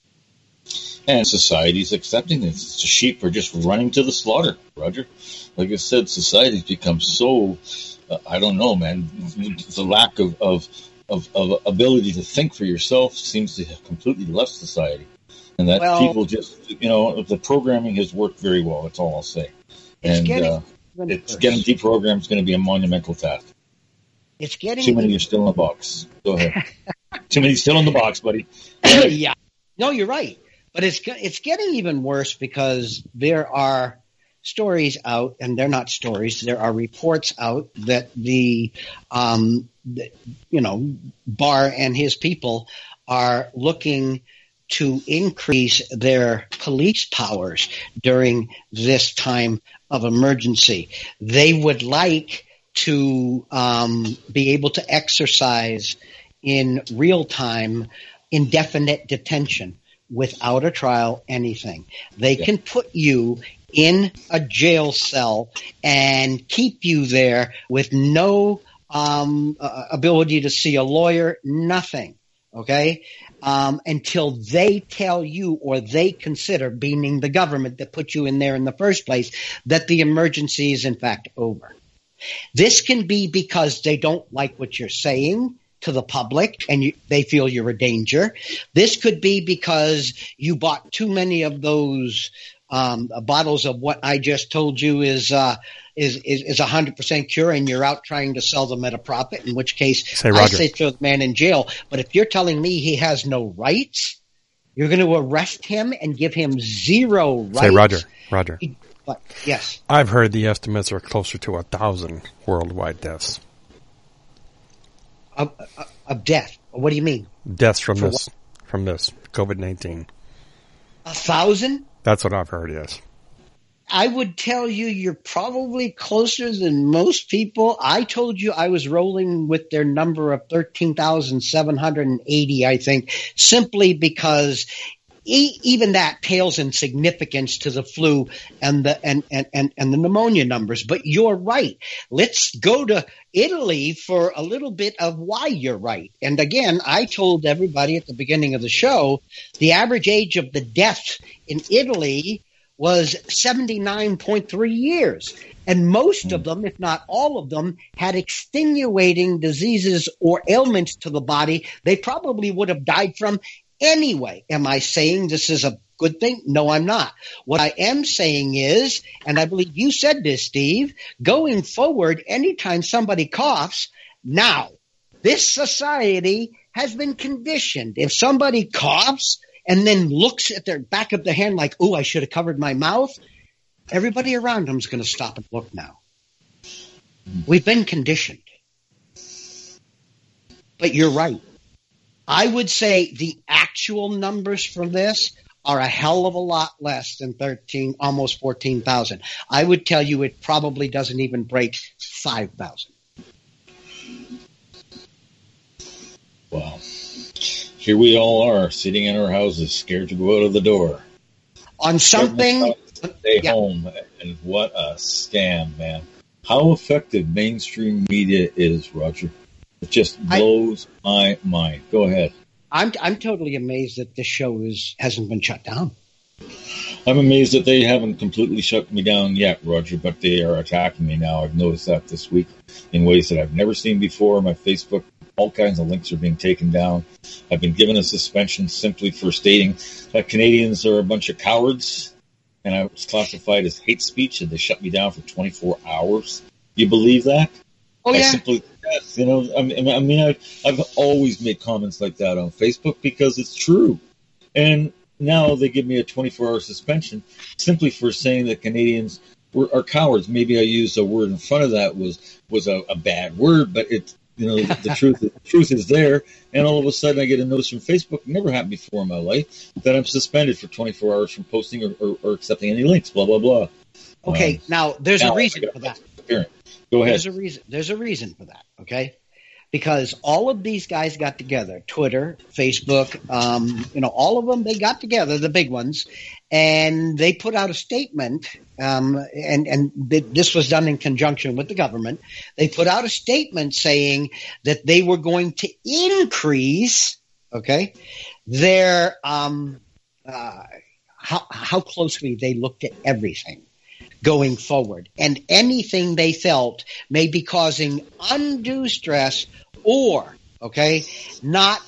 and society's accepting this. The sheep are just running to the slaughter, Roger. Like I said, society's become so, uh, I don't know, man. The lack of, of, of, of ability to think for yourself seems to have completely left society. And that Well- people just, you know, the programming has worked very well. That's all I'll say. It's and getting uh, even it's worse. getting deprogrammed is going to be a monumental task. It's getting Too many are still in the box. Go ahead. Too many still in the box, buddy. yeah. No, you're right. But it's ge- it's getting even worse because there are stories out, and they're not stories. There are reports out that the, um, the, you know, Barr and his people are looking to increase their police powers during this time of emergency. They would like to um, be able to exercise in real time indefinite detention without a trial, anything. They Yeah. can put you in a jail cell and keep you there with no um, uh, ability to see a lawyer, nothing. Okay? Um, until they tell you or they consider, meaning the government that put you in there in the first place, that the emergency is in fact over. This can be because they don't like what you're saying to the public and you, they feel you're a danger. This could be because you bought too many of those um, bottles of what I just told you is uh, is is is one hundred percent cure, and you're out trying to sell them at a profit, in which case Say, I Roger. say throw the man in jail. But if you're telling me he has no rights, you're going to arrest him and give him zero rights. Say, Roger, Roger. But, yes. I've heard the estimates are closer to a thousand worldwide deaths. Of, of, of death. What do you mean? Deaths from For this, what? from this COVID nineteen. A thousand? That's what I've heard, yes. I would tell you you're probably closer than most people. I told you I was rolling with their number of thirteen thousand seven hundred eighty, I think, simply because e- even that pales in significance to the flu and the and, and, and, and the pneumonia numbers. But you're right. Let's go to Italy for a little bit of why you're right. And again, I told everybody at the beginning of the show, the average age of the deaths in Italy was seventy-nine point three years. And most of them, if not all of them, had extenuating diseases or ailments to the body they probably would have died from anyway. Am I saying this is a good thing? No, I'm not. What I am saying is, and I believe you said this, Steve, going forward, anytime somebody coughs, now, this society has been conditioned. If somebody coughs and then looks at their back of the hand like, oh, I should have covered my mouth, everybody around them is going to stop and look now. We've been conditioned. But you're right. I would say the actual numbers for this are a hell of a lot less than thirteen, almost fourteen thousand. I would tell you it probably doesn't even break five thousand. Wow. Here we all are, sitting in our houses, scared to go out of the door. On something... Stay yeah. home, and what a scam, man. How effective mainstream media is, Roger. It just blows I, my mind. Go ahead. I'm I'm totally amazed that this show is hasn't been shut down. I'm amazed that they haven't completely shut me down yet, Roger, but they are attacking me now. I've noticed that this week in ways that I've never seen before. My Facebook, all kinds of links are being taken down. I've been given a suspension simply for stating that Canadians are a bunch of cowards, and I was classified as hate speech, and they shut me down for twenty-four hours. You believe that? Oh, yeah. I simply, you know, I mean, I mean I've, I've always made comments like that on Facebook because it's true. And now they give me a twenty-four hour suspension simply for saying that Canadians were, are cowards. Maybe I used a word in front of that was was a, a bad word, but it's, you know, the truth the truth is there. And all of a sudden I get a notice from Facebook, never happened before in my life, that I'm suspended for twenty-four hours from posting or, or, or accepting any links, blah, blah, blah. Okay, um, now there's now a reason for that. Go ahead. There's a reason. There's a reason for that. Okay, because all of these guys got together, Twitter, Facebook, um, you know, all of them, they got together, the big ones, and they put out a statement. Um, and and th- this was done in conjunction with the government. They put out a statement saying that they were going to increase, okay, their um, uh, how how closely they looked at everything going forward, and anything they felt may be causing undue stress or, okay, not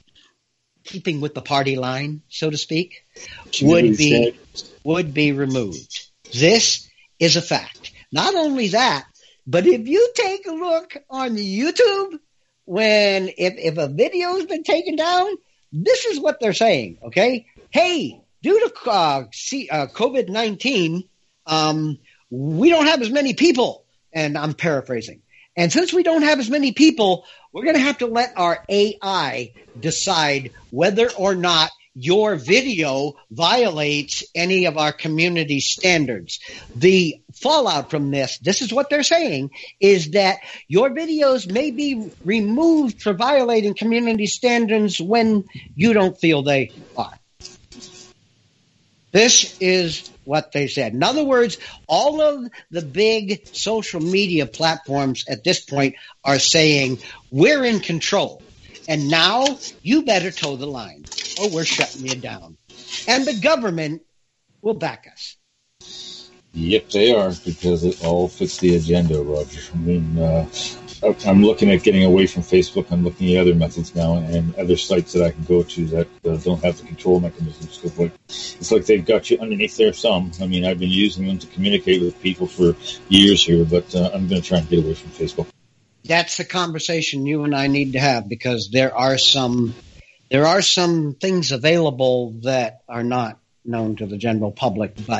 keeping with the party line, so to speak, would be would be removed. This is a fact. Not only that, but if you take a look on YouTube, when if, if a video has been taken down, this is what they're saying, okay? Hey, due to uh, C, uh, COVID nineteen, Um, we don't have as many people, and I'm paraphrasing. And since we don't have as many people, we're going to have to let our A I decide whether or not your video violates any of our community standards. The fallout from this, this is what they're saying, is that your videos may be removed for violating community standards when you don't feel they are. This is what they said. In other words, all of the big social media platforms at this point are saying, we're in control. And now you better toe the line or we're shutting you down. And the government will back us. Yep, they are, because it all fits the agenda, Roger. I mean, uh, I'm looking at getting away from Facebook. I'm looking at other methods now and other sites that I can go to that uh, don't have the control mechanisms. Cause like, it's like they've got you underneath their thumb. I mean, I've been using them to communicate with people for years here, but uh, I'm going to try and get away from Facebook. That's the conversation you and I need to have, because there are some there are some things available that are not known to the general public, but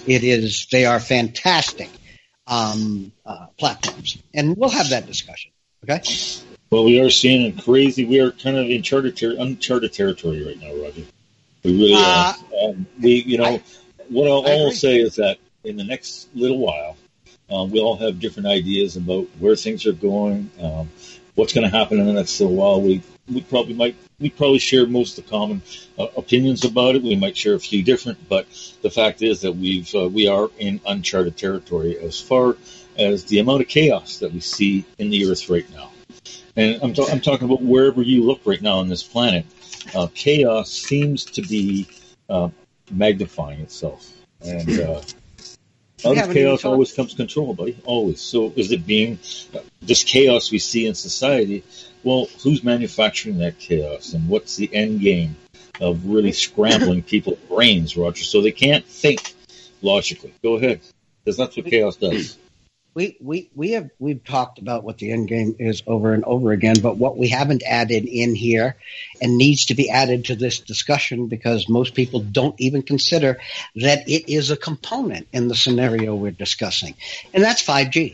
It is, they are fantastic um, uh, platforms. And we'll have that discussion, okay? Well, we are seeing a crazy, we are kind of in charted ter- uncharted territory right now, Roger. We really uh, are. Um, we, you know, I, what I'll, I all I'll agree. say is that in the next little while, um, we all have different ideas about where things are going, um, what's going to happen in the next little while. We we probably might we probably share most of the common uh, opinions about it. We might share a few different, but the fact is that we've uh, we are in uncharted territory as far as the amount of chaos that we see in the earth right now. And I'm, ta- I'm talking about wherever you look right now on this planet, uh, chaos seems to be uh, magnifying itself. And uh, out of chaos always comes control, buddy. Always. So is it being uh, this chaos we see in society? Well, who's manufacturing that chaos? And what's the end game of really scrambling people's brains, Roger, so they can't think logically? Go ahead, because that's what chaos does. We, we, we have, we've talked about what the end game is over and over again, but what we haven't added in here and needs to be added to this discussion, because most people don't even consider that it is a component in the scenario we're discussing, and that's five G.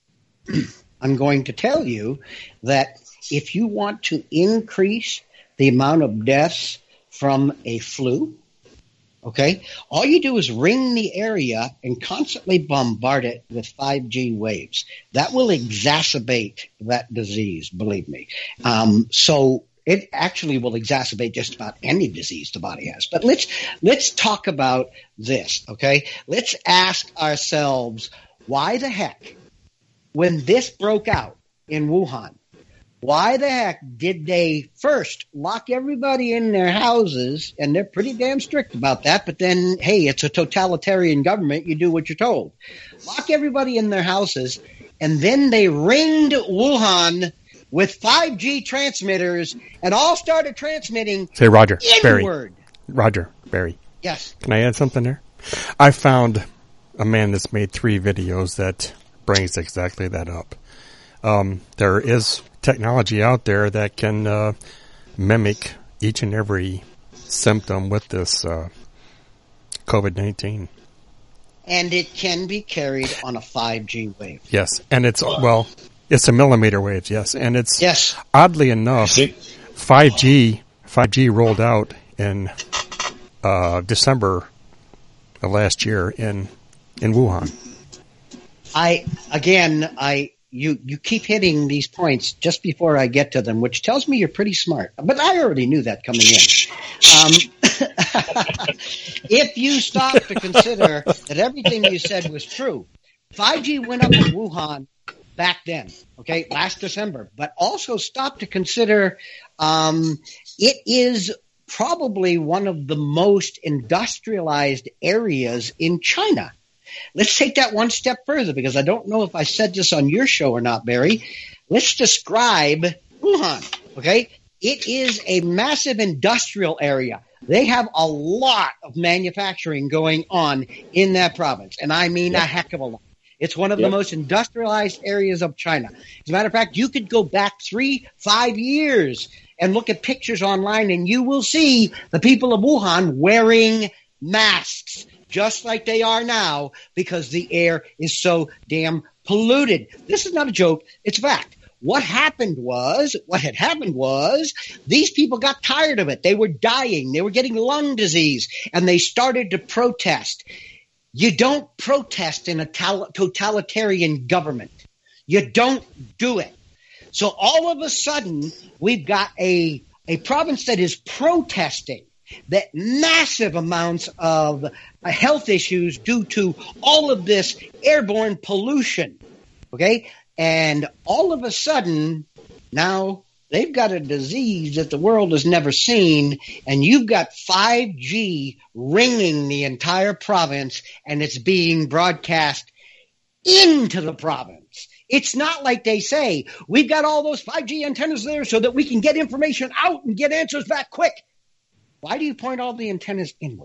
I'm going to tell you that if you want to increase the amount of deaths from a flu, okay, all you do is ring the area and constantly bombard it with five G waves. That will exacerbate that disease, believe me. Um, so it actually will exacerbate just about any disease the body has. But let's let's talk about this, okay? Let's ask ourselves, why the heck, when this broke out in Wuhan, why the heck did they first lock everybody in their houses? And they're pretty damn strict about that. But then, hey, it's a totalitarian government. You do what you're told. Lock everybody in their houses. And then they ringed Wuhan with five G transmitters and all started transmitting. Say, Roger, Barry. inward. Roger, Barry. Yes. Can I add something there? I found a man that's made three videos that brings exactly that up. Um, there is technology out there that can uh, mimic each and every symptom with this uh, COVID nineteen. And it can be carried on a five G wave. Yes, and it's, well, it's a millimeter waves, yes. And it's, yes. Oddly enough, five G five G rolled out in uh, December of last year in in Wuhan. I, again, I... You you keep hitting these points just before I get to them, which tells me you're pretty smart. But I already knew that coming in. Um, if you stop to consider that everything you said was true, five G went up in Wuhan back then, okay, last December. But also stop to consider um, it is probably one of the most industrialized areas in China. Let's take that one step further, because I don't know if I said this on your show or not, Barry. Let's describe Wuhan, okay? It is a massive industrial area. They have a lot of manufacturing going on in that province, and I mean yep. a heck of a lot. It's one of yep. the most industrialized areas of China. As a matter of fact, you could go back three, five years and look at pictures online, and you will see the people of Wuhan wearing masks, just like they are now, because the air is so damn polluted. This is not a joke. It's a fact. What happened was, what had happened was, these people got tired of it. They were dying. They were getting lung disease, and they started to protest. You don't protest in a totalitarian government. You don't do it. So all of a sudden, we've got a, a province that is protesting that massive amounts of health issues due to all of this airborne pollution, okay? And all of a sudden, now they've got a disease that the world has never seen, and you've got five G ringing the entire province, and it's being broadcast into the province. It's not like they say, we've got all those five G antennas there so that we can get information out and get answers back quick. Why do you point all the antennas inward?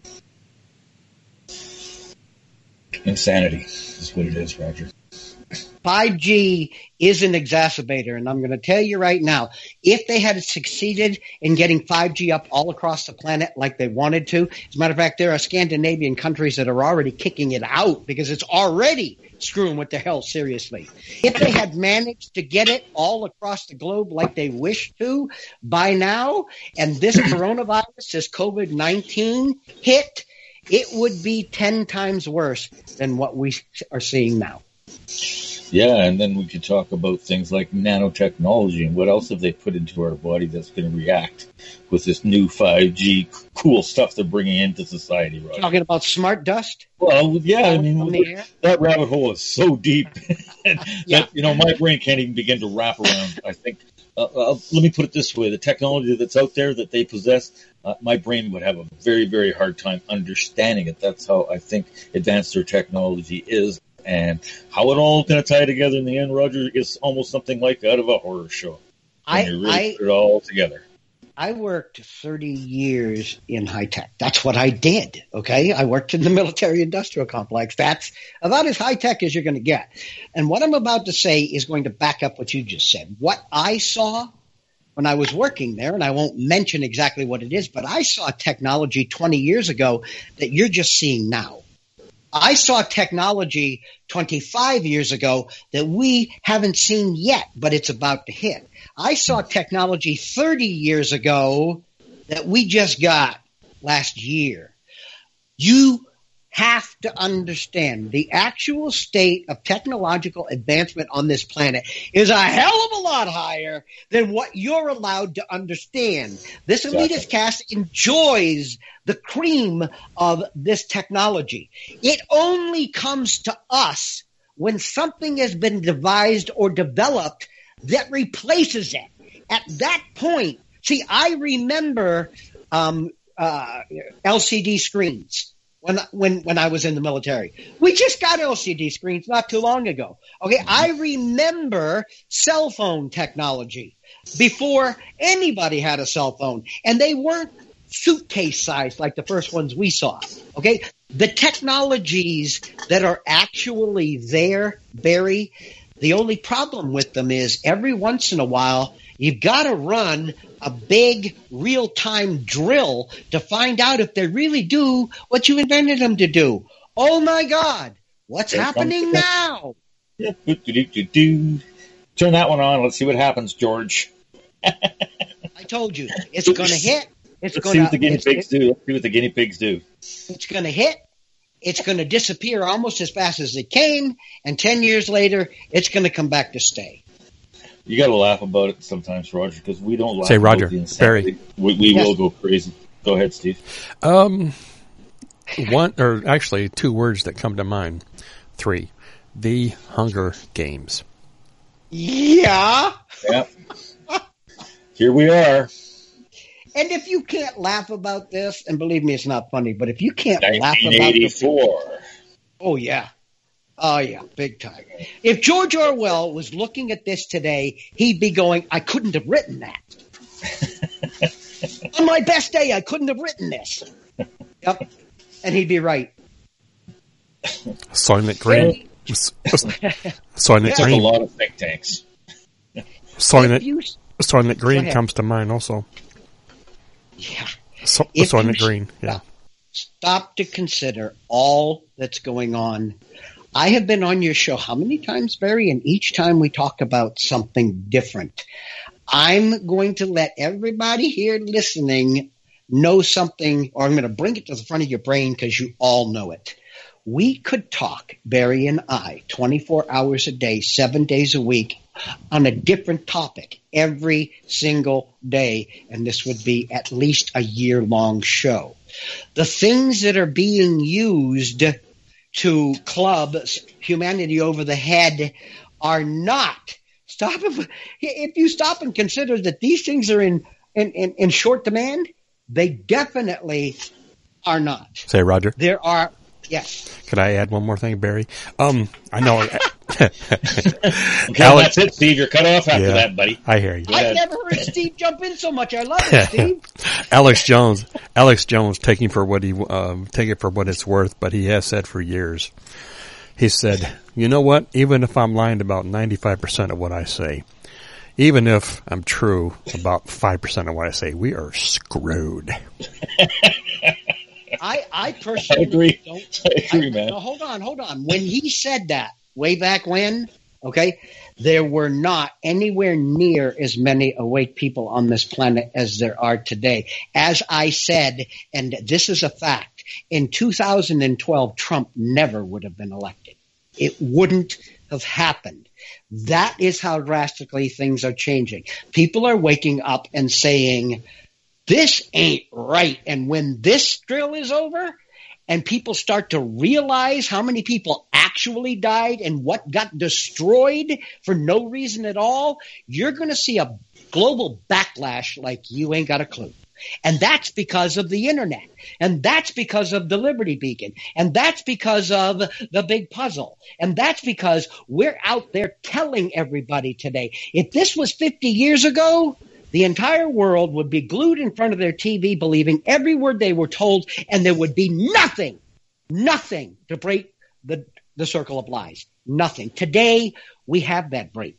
Insanity is what it is, Roger. five G is an exacerbator, and I'm going to tell you right now, if they had succeeded in getting five G up all across the planet like they wanted to, as a matter of fact, there are Scandinavian countries that are already kicking it out because it's already screwing with their health seriously. If they had managed to get it all across the globe like they wish to by now, and this coronavirus, this COVID nineteen hit, it would be ten times worse than what we are seeing now. Yeah, and then we could talk about things like nanotechnology and what else have they put into our body that's going to react with this new five G cool stuff they're bringing into society, Roger. Talking about smart dust? Well, yeah, I mean, that rabbit hole is so deep that, yeah. you know, my brain can't even begin to wrap around, I think. Uh, uh, let me put it this way. The technology that's out there that they possess, uh, my brain would have a very, very hard time understanding it. That's how I think advanced their technology is. And how it all going to tie together in the end, Roger, is almost something like out of a horror show. I, you really I, put it all together. I worked thirty years in high tech. That's what I did, okay? I worked in the military-industrial complex. That's about as high tech as you're going to get. And what I'm about to say is going to back up what you just said. What I saw when I was working there, and I won't mention exactly what it is, but I saw technology twenty years ago that you're just seeing now. I saw technology twenty-five years ago that we haven't seen yet, but it's about to hit. I saw technology thirty years ago that we just got last year. You have to understand the actual state of technological advancement on this planet is a hell of a lot higher than what you're allowed to understand. This elitist cast enjoys the cream of this technology. It only comes to us when something has been devised or developed that replaces it. At that point, see, I remember um, uh, L C D screens. When when when I was in the military, we just got L C D screens not too long ago. Okay, I remember cell phone technology before anybody had a cell phone, and they weren't suitcase sized like the first ones we saw. Okay, the technologies that are actually there, Barry. The only problem with them is every once in a while you've got to run a big real-time drill to find out if they really do what you invented them to do. Oh, my God. What's there happening now? Turn that one on. Let's see what happens, George. I told you. It's going to hit. It's Let's gonna, see what the guinea pigs do. Let's see what the guinea pigs do. It's going to hit. It's going to disappear almost as fast as it came. And ten years later, it's going to come back to stay. You got to laugh about it sometimes, Roger, because we don't laugh Say, about Roger, the insanity. Barry. We, we yes. will go crazy. Go ahead, Steve. Um, one or actually two words that come to mind. Three, the Hunger Games. Yeah. Yeah. Here we are. And if you can't laugh about this, and believe me, it's not funny, but if you can't laugh about nineteen eighty-four. Oh, yeah. Oh, yeah, big time. If George Orwell was looking at this today, he'd be going, I couldn't have written that. On my best day, I couldn't have written this. Yep. And he'd be right. Soylent Green. Soylent It took Green. a lot of think tanks. Soylent, you, Soylent Green comes to mind also. Yeah. So, If Soylent you Green, yeah. Stop to consider all that's going on. I have been on your show how many times, Barry? And each time we talk about something different. I'm going to let everybody here listening know something, or I'm going to bring it to the front of your brain because you all know it. We could talk, Barry and I, twenty-four hours a day, seven days a week, on a different topic every single day, and this would be at least a year-long show. The things that are being used to club humanity over the head are not. Stop if, if you stop and consider that these things are in, in, in, in short demand, they definitely are not. Say, Roger. There are, yes. Could I add one more thing, Barry? Um, I know. Okay, Alex, that's it, Steve. You're cut off after yeah, that, buddy. I hear you. I've never heard Steve jump in so much. I love it, Steve. Alex Jones, Alex Jones, taking for what he um, take it for what it's worth, but he has said for years, He said, you know what? Even if I'm lying about ninety-five percent of what I say, even if I'm true about five percent of what I say, we are screwed. I, I personally I agree. don't. I agree, I, man. No, hold on, hold on. When he said that way back when, okay, there were not anywhere near as many awake people on this planet as there are today. As I said, and this is a fact, in two thousand twelve, Trump never would have been elected. It wouldn't have happened. That is how drastically things are changing. People are waking up and saying, this ain't right. And when this drill is over and people start to realize how many people actually died and what got destroyed for no reason at all, you're going to see a global backlash like you ain't got a clue. And that's because of the internet. And that's because of the Liberty Beacon. And that's because of the Big Puzzle. And that's because we're out there telling everybody today. If this was fifty years ago, the entire world would be glued in front of their T V believing every word they were told, and there would be nothing, nothing to break the, the circle of lies. Nothing. Today, we have that break.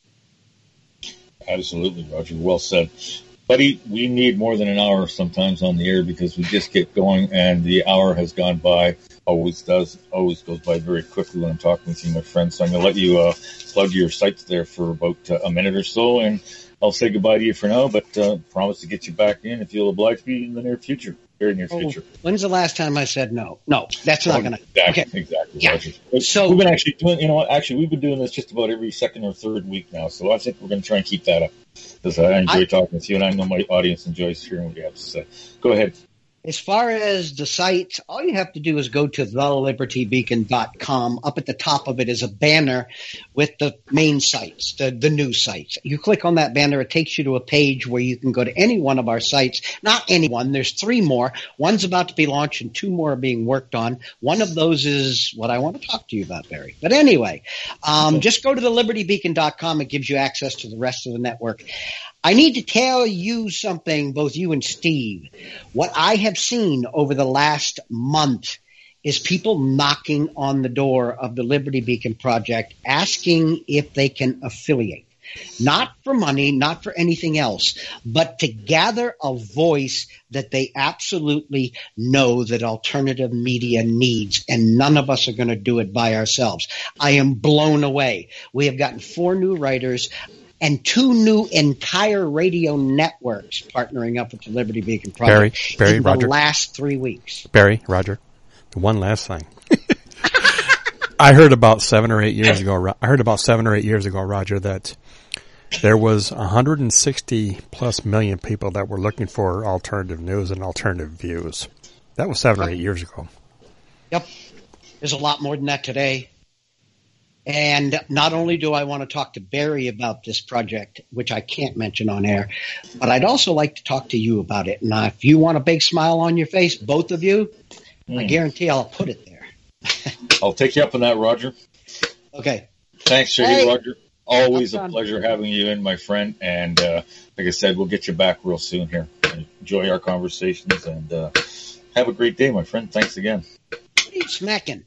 Absolutely, Roger. Well said. Buddy, we need more than an hour sometimes on the air because we just get going and the hour has gone by. Always does. Always goes by very quickly when I'm talking with you, my friend. So I'm going to let you uh, plug your sites there for about uh, a minute or so, and I'll say goodbye to you for now, but uh, promise to get you back in if you'll oblige me in the near future, very near future. Oh, when's the last time I said no? No, that's not oh, going to. Exactly, okay. exactly. Yeah. Roger. So we've been actually doing, you know what, actually we've been doing this just about every second or third week now, so I think we're going to try and keep that up. Because I enjoy I, talking with you, and I know my audience enjoys hearing what you have to say. Go ahead. As far as the site, all you have to do is go to the liberty beacon dot com. Up at the top of it is a banner with the main sites, the, the news sites. You click on that banner, it takes you to a page where you can go to any one of our sites. Not any one. There's three more. One's about to be launched, and two more are being worked on. One of those is what I want to talk to you about, Barry. But anyway, um, okay. Just go to the liberty beacon dot com. It gives you access to the rest of the network. I need to tell you something, both you and Steve. What I have seen over the last month is people knocking on the door of the Liberty Beacon Project asking if they can affiliate. Not for money, not for anything else, but to gather a voice that they absolutely know that alternative media needs, and none of us are going to do it by ourselves. I am blown away. We have gotten four new writers and two new entire radio networks partnering up with the Liberty Beacon Project Barry, Barry, in Roger. the last three weeks. Barry, Roger, one last thing. I heard about seven or eight years ago. I heard about seven or eight years ago, Roger, that there was one hundred sixty plus million people that were looking for alternative news and alternative views. That was seven or eight years ago. Yep, there's a lot more than that today. And not only do I want to talk to Barry about this project, which I can't mention on air, but I'd also like to talk to you about it. And if you want a big smile on your face, both of you, mm. I guarantee I'll put it there. I'll take you up on that, Roger. Okay. Thanks, hey, Roger. Always a done. pleasure having you in, my friend. And uh, like I said, we'll get you back real soon here. Enjoy our conversations and uh, have a great day, my friend. Thanks again. What are you smacking?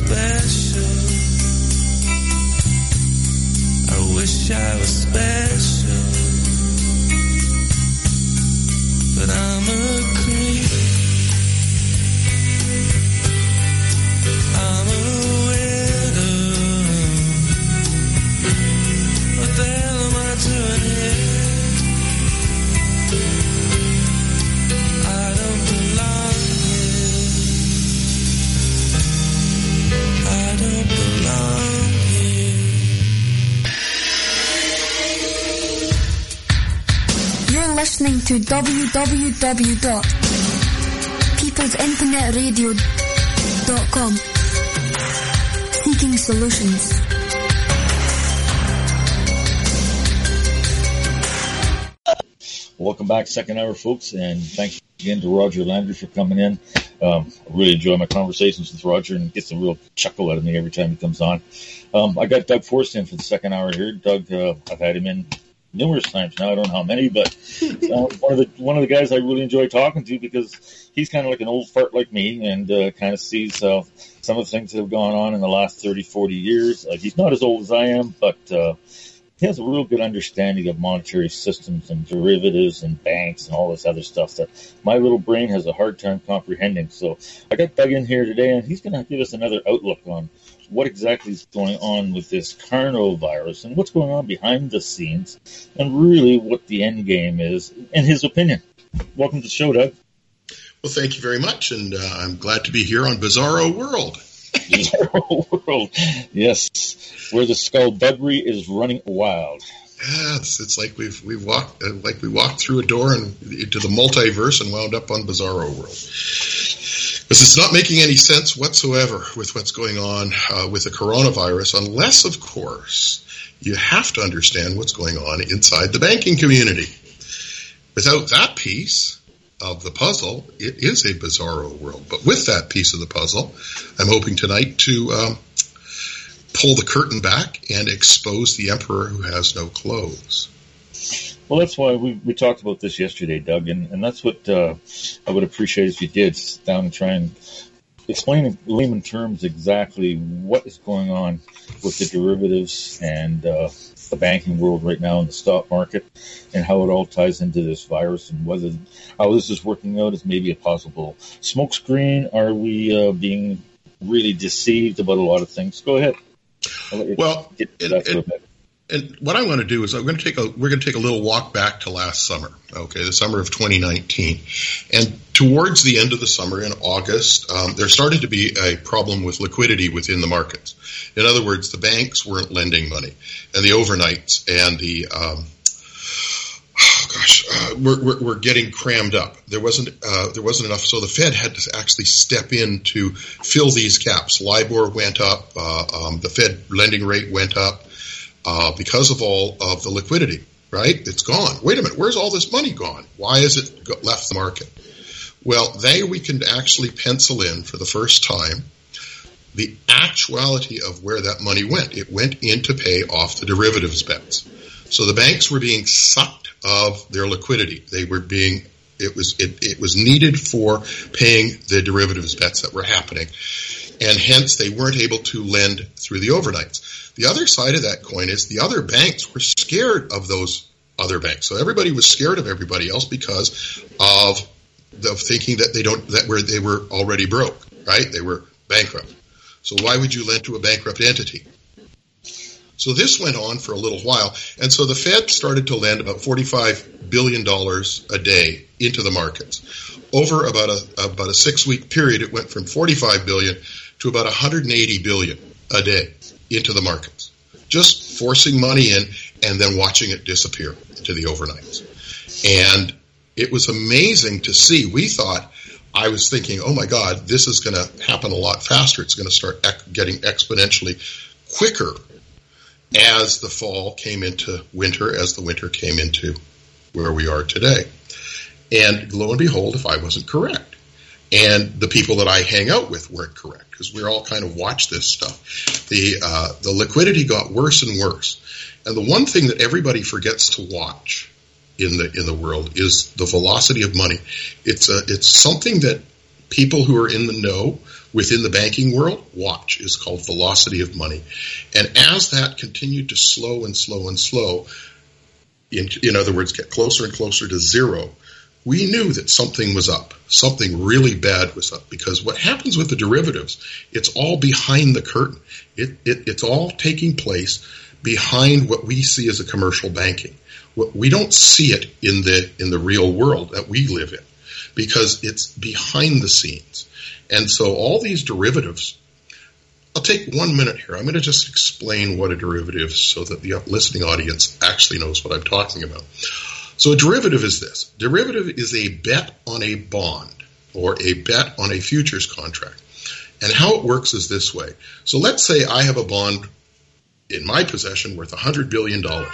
special. I wish I was special, but I'm a creep. I'm a widow. What the hell am I doing here? I don't belong here. I don't belong here. You're listening to w w w dot peoples internet radio dot com. Seeking solutions. Welcome back, second hour, folks, and thanks again to Roger Landry for coming in. Um, I really enjoy my conversations with Roger, and gets a real chuckle out of me every time he comes on. Um, I got Doug Forrest in for the second hour here. Doug, uh, I've had him in numerous times now. I don't know how many, but uh, one of the one of the guys I really enjoy talking to, because he's kind of like an old fart like me, and uh, kind of sees uh, some of the things that have gone on in the last thirty, forty years. Uh, he's not as old as I am, but uh, he has a real good understanding of monetary systems and derivatives and banks and all this other stuff that my little brain has a hard time comprehending. So I got Doug in here today, and he's going to give us another outlook on what exactly is going on with this coronavirus and what's going on behind the scenes, and really what the end game is, in his opinion. Welcome to the show, Doug. Well, thank you very much, and uh, I'm glad to be here on Bizarro World. Bizarro World, yes, where the skullduggery is running wild. Yeah, it's, it's like we've we've walked uh, like we walked through a door and into the multiverse and wound up on Bizarro World. Because it's not making any sense whatsoever with what's going on uh, with the coronavirus, unless, of course, you have to understand what's going on inside the banking community. Without that piece of the puzzle, it is a bizarro world. But with that piece of the puzzle, I'm hoping tonight to um, pull the curtain back and expose the emperor who has no clothes. Well, that's why we, we talked about this yesterday, Doug, and, and that's what uh, I would appreciate if you did sit down and try and explain in layman terms exactly what is going on with the derivatives and uh, the banking world right now in the stock market, and how it all ties into this virus, and whether how this is working out as maybe a possible smokescreen. Are we uh, being really deceived about a lot of things? Go ahead. Well, get to that for a bit. And what I want to do is I'm going to take a we're going to take a little walk back to last summer, okay, the summer of twenty nineteen, and towards the end of the summer in August, um, there started to be a problem with liquidity within the markets. In other words, the banks weren't lending money, and the overnights and the um, oh gosh, uh, we're, we're we're getting crammed up. There wasn't uh, there wasn't enough, so the Fed had to actually step in to fill these gaps. LIBOR went up, uh, um, the Fed lending rate went up. Uh, because of all of the liquidity, right? It's gone. Wait a minute, where's all this money gone? Why has it got left the market? Well, there we can actually pencil in for the first time the actuality of where that money went. It went in to pay off the derivatives bets. So the banks were being sucked of their liquidity. They were being, it was, it, it was needed for paying the derivatives bets that were happening. And hence they weren't able to lend through the overnights. The other side of that coin is the other banks were scared of those other banks. So everybody was scared of everybody else because of the thinking that they don't that were they were already broke, right? They were bankrupt. So why would you lend to a bankrupt entity? So this went on for a little while, and so the Fed started to lend about forty-five billion dollars a day into the markets. Over about a about a six-week period, it went from forty-five billion dollars to about one hundred eighty billion dollars a day into the markets, just forcing money in and then watching it disappear to the overnights. And it was amazing to see. We thought, I was thinking, oh my God, this is going to happen a lot faster. It's going to start ec- getting exponentially quicker as the fall came into winter, as the winter came into where we are today. And lo and behold, if I wasn't correct. And the people that I hang out with weren't correct, because we all kind of watch this stuff. The uh, the liquidity got worse and worse. And the one thing that everybody forgets to watch in the in the world is the velocity of money. It's a, it's something that people who are in the know within the banking world, watch, is called velocity of money. And as that continued to slow and slow and slow, in, in other words, get closer and closer to zero, we knew that something was up. Something really bad was up, because what happens with the derivatives, it's all behind the curtain. It, it, it's all taking place behind what we see as a commercial banking. We don't see it in the in the real world that we live in, because it's behind the scenes. And so all these derivatives, I'll take one minute here. I'm going to just explain what a derivative is so that the listening audience actually knows what I'm talking about. So a derivative is this. Derivative is a bet on a bond or a bet on a futures contract. And how it works is this way. So let's say I have a bond in my possession worth one hundred billion dollars.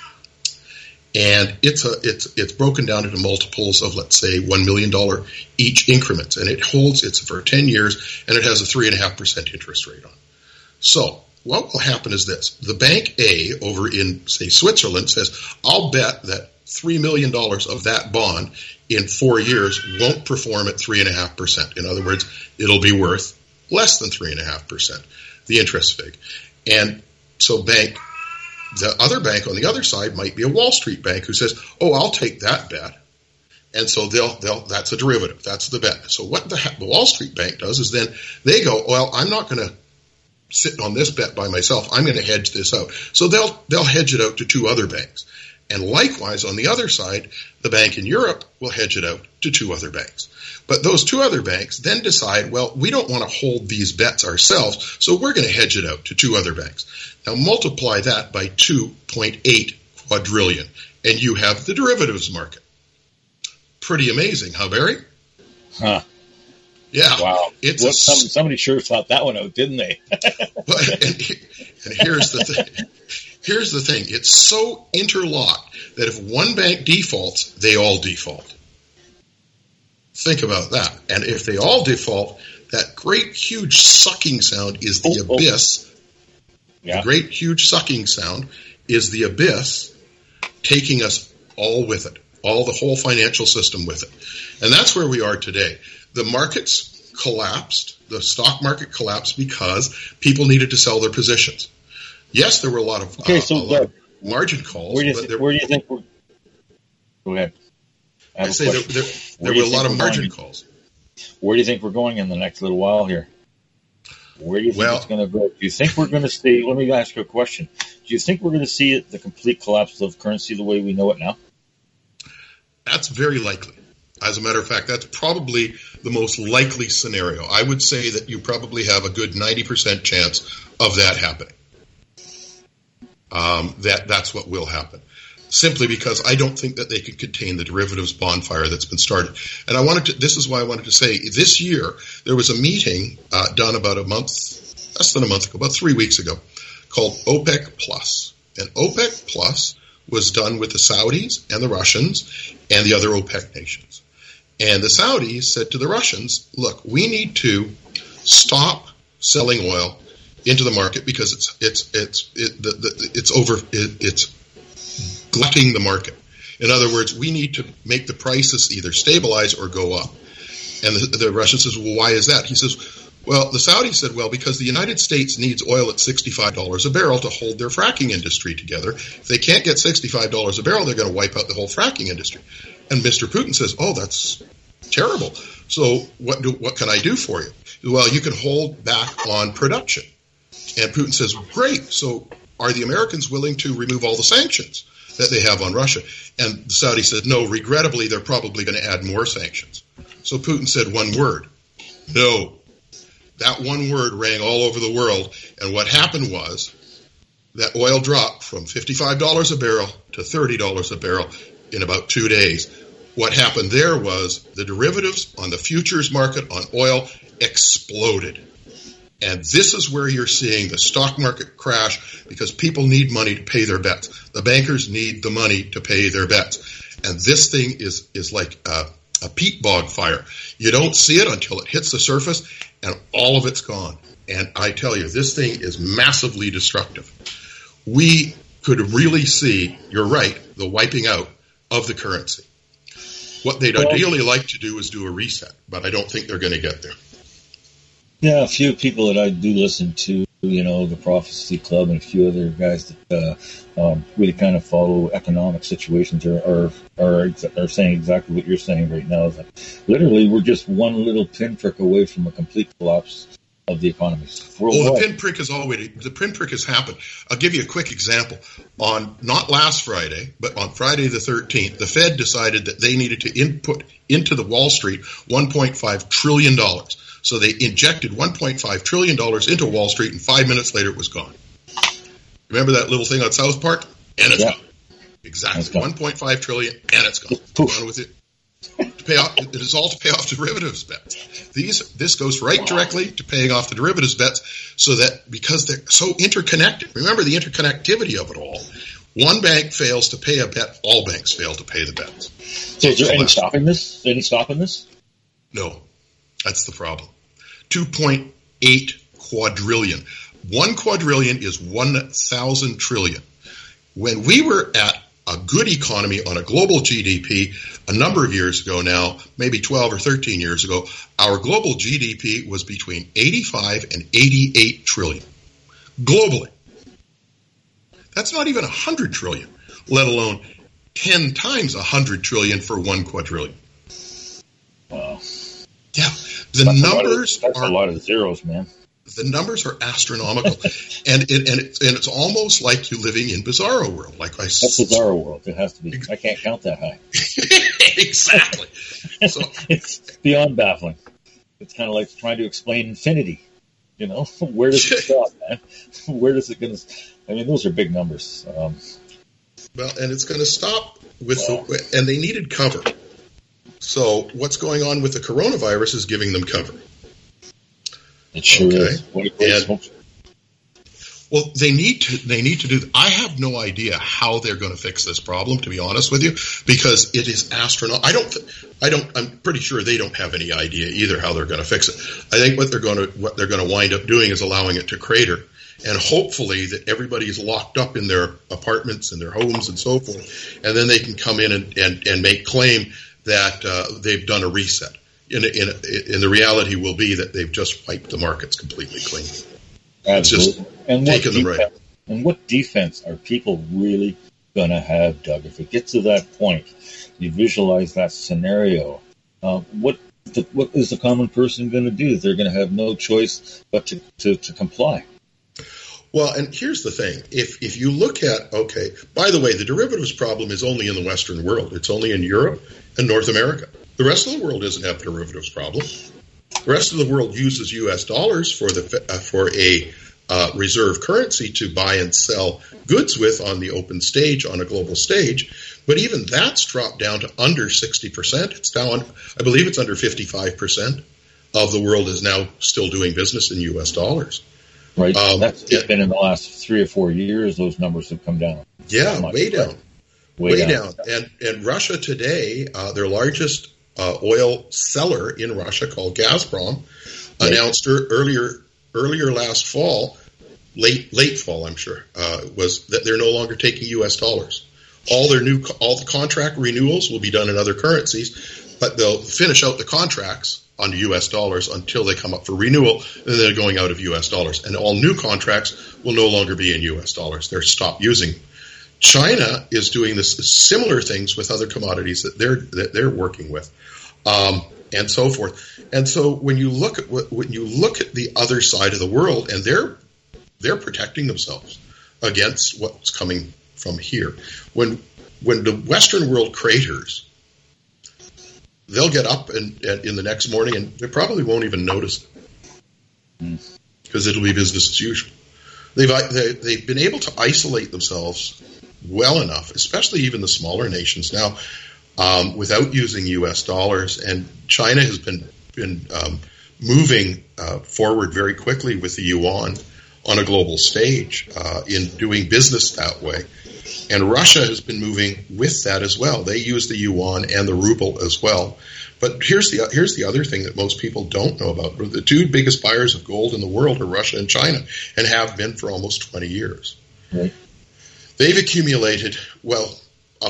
And it's a it's it's broken down into multiples of, let's say, one million dollars each increments. And it holds, it's for ten years, and it has a three point five percent interest rate on it. So what will happen is this. The bank A over in, say, Switzerland says, I'll bet that three million dollars of that bond in four years won't perform at three point five percent. In other words, it'll be worth less than three point five percent, the interest fig. And so bank... The other bank on the other side might be a Wall Street bank who says, oh, I'll take that bet. And so they'll, they'll, that's a derivative. That's the bet. So what the, the Wall Street bank does is then they go, well, I'm not going to sit on this bet by myself. I'm going to hedge this out. So they'll, they'll hedge it out to two other banks. And likewise, on the other side, the bank in Europe will hedge it out to two other banks. But those two other banks then decide, well, we don't want to hold these bets ourselves, so we're going to hedge it out to two other banks. Now multiply that by two point eight quadrillion, and you have the derivatives market. Pretty amazing, huh, Barry? Huh. Yeah. Wow. It's well, a, some, somebody sure thought that one out, didn't they? but, and, and here's the thing. Here's the thing. It's so interlocked that if one bank defaults, they all default. Think about that. And if they all default, that great, huge sucking sound is the oh, abyss. Oh. Yeah. The great, huge sucking sound is the abyss taking us all with it, all the whole financial system with it. And that's where we are today. The markets collapsed. The stock market collapsed because people needed to sell their positions. Yes, there were a lot of, okay, uh, so a lot of margin calls. Where do you, but th- there, where do you think we're... Go ahead. I, I say there, there, there were a lot of margin going? calls. Where do you think we're going in the next little while here? Where do you think well, it's going to go? Do you think we're going to see... Let me ask you a question. Do you think we're going to see the complete collapse of currency the way we know it now? That's very likely. As a matter of fact, that's probably the most likely scenario. I would say that you probably have a good ninety percent chance of that happening. Um, that that's what will happen. Simply because I don't think that they can contain the derivatives bonfire that's been started. And I wanted to, this is why I wanted to say, this year, there was a meeting uh, done about a month, less than a month ago, about three weeks ago, called OPEC Plus. And OPEC Plus was done with the Saudis and the Russians and the other OPEC nations. And the Saudis said to the Russians, look, we need to stop selling oil into the market because it's it's it's it, the, the, it's over it, it's glutting the market. In other words, we need to make the prices either stabilize or go up. And the, the Russian says, well, why is that? He says, well, the Saudis said, well, because the United States needs oil at sixty-five dollars a barrel to hold their fracking industry together. If they can't get sixty-five dollars a barrel, they're going to wipe out the whole fracking industry. And Mister Putin says, oh, that's terrible. So what do, what can I do for you? Well, you can hold back on production. And Putin says, great. So are the Americans willing to remove all the sanctions that they have on Russia? And the Saudis said, no, regrettably, they're probably going to add more sanctions. So Putin said one word, no. That one word rang all over the world. And what happened was that oil dropped from fifty-five dollars a barrel to thirty dollars a barrel in about two days. What happened there was the derivatives on the futures market on oil exploded. And this is where you're seeing the stock market crash because people need money to pay their bets. The bankers need the money to pay their bets. And this thing is, is like a, a peat bog fire. You don't see it until it hits the surface and all of it's gone. And I tell you, this thing is massively destructive. We could really see, you're right, the wiping out of the currency. What they'd ideally like to do is do a reset, but I don't think they're going to get there. Yeah, a few people that I do listen to, you know, the Prophecy Club and a few other guys that uh, um, really kind of follow economic situations are are, are are saying exactly what you're saying right now. Is like, literally, we're just one little pinprick away from a complete collapse of the economy. Well, the pinprick has already the pinprick has happened. I'll give you a quick example. On not last Friday, but on Friday the thirteenth, the Fed decided that they needed to input into the Wall Street one point five trillion dollars. So they injected one point five trillion dollars into Wall Street, and five minutes later it was gone. Remember that little thing on South Park? And it's yeah. gone. Exactly. It's gone. one point five trillion dollars, and it's gone. Poof. Gone with it. To pay off, it is all to pay off derivatives bets. These this goes right directly to paying off the derivatives bets, so that because they're so interconnected. Remember the interconnectivity of it all. One bank fails to pay a bet, all banks fail to pay the bets. So is there any stopping this? Any stopping this? No. That's the problem. two point eight quadrillion. One quadrillion is one thousand trillion. When we were at a good economy on a global G D P a number of years ago now, maybe twelve or thirteen years ago, our global G D P was between eighty-five and eighty-eight trillion. Globally. That's not even one hundred trillion, let alone ten times one hundred trillion for one quadrillion. Wow. Yeah, the that's numbers a of, that's are a lot of zeros, man. The numbers are astronomical, and it, and it's and it's almost like you're living in Bizarro world. Like I, that's Bizarro world. It has to be. I can't count that high. Exactly. So it's beyond baffling. It's kind of like trying to explain infinity. You know, where does it stop, man? Where does it going to? I mean, those are big numbers. Um, well, and it's going to stop with well, the, and they needed cover. So what's going on with the coronavirus is giving them cover. It sure okay. is. What, what and, well, they need to. They need to do. I have no idea how they're going to fix this problem, to be honest with you, because it is astronomical. I don't. I don't. I'm pretty sure they don't have any idea either how they're going to fix it. I think what they're going to what they're going to wind up doing is allowing it to crater, and hopefully that everybody is locked up in their apartments and their homes and so forth, and then they can come in and and, and make claim that uh, they've done a reset. In, in, in the reality will be that they've just wiped the markets completely clean. It's just and taking them right. And what defense are people really going to have, Doug? If it gets to that point, you visualize that scenario, uh, what the, what is the common person going to do? They're going to have no choice but to, to, to comply. Well, and here's the thing. If if you look at, okay, by the way, the derivatives problem is only in the Western world. It's only in Europe and North America. The rest of the world doesn't have a derivatives problem. The rest of the world uses U S dollars for the uh, for a uh, reserve currency to buy and sell goods with on the open stage, on a global stage. But even that's dropped down to under sixty percent. It's down, I believe it's under fifty-five percent of the world is now still doing business in U S dollars. Right. Um, That's it's yeah. been in the last three or four years. Those numbers have come down. Yeah, way down. Way, way down. down. And and Russia today, uh, their largest uh, oil seller in Russia, called Gazprom, right. announced er- earlier earlier last fall, late late fall, I'm sure, uh, was that they're no longer taking U S dollars. All their new all the contract renewals will be done in other currencies, but they'll finish out the contracts on U S dollars until they come up for renewal, and then they're going out of U S dollars. And all new contracts will no longer be in U S dollars. They're stopped using. China is doing this similar things with other commodities that they're that they're working with, um, and so forth. And so when you look at when you look at the other side of the world, and they're they're protecting themselves against what's coming from here. When when the Western world craters, they'll get up and, and in the next morning, and they probably won't even notice it because it'll be business as usual. They've they, they've been able to isolate themselves well enough, especially even the smaller nations now, um, without using U S dollars. And China has been been um, moving uh, forward very quickly with the yuan on a global stage uh, in doing business that way. And Russia has been moving with that as well. They use the yuan and the ruble as well. But here's the here's the other thing that most people don't know about. The two biggest buyers of gold in the world are Russia and China, and have been for almost twenty years. Right. They've accumulated, well,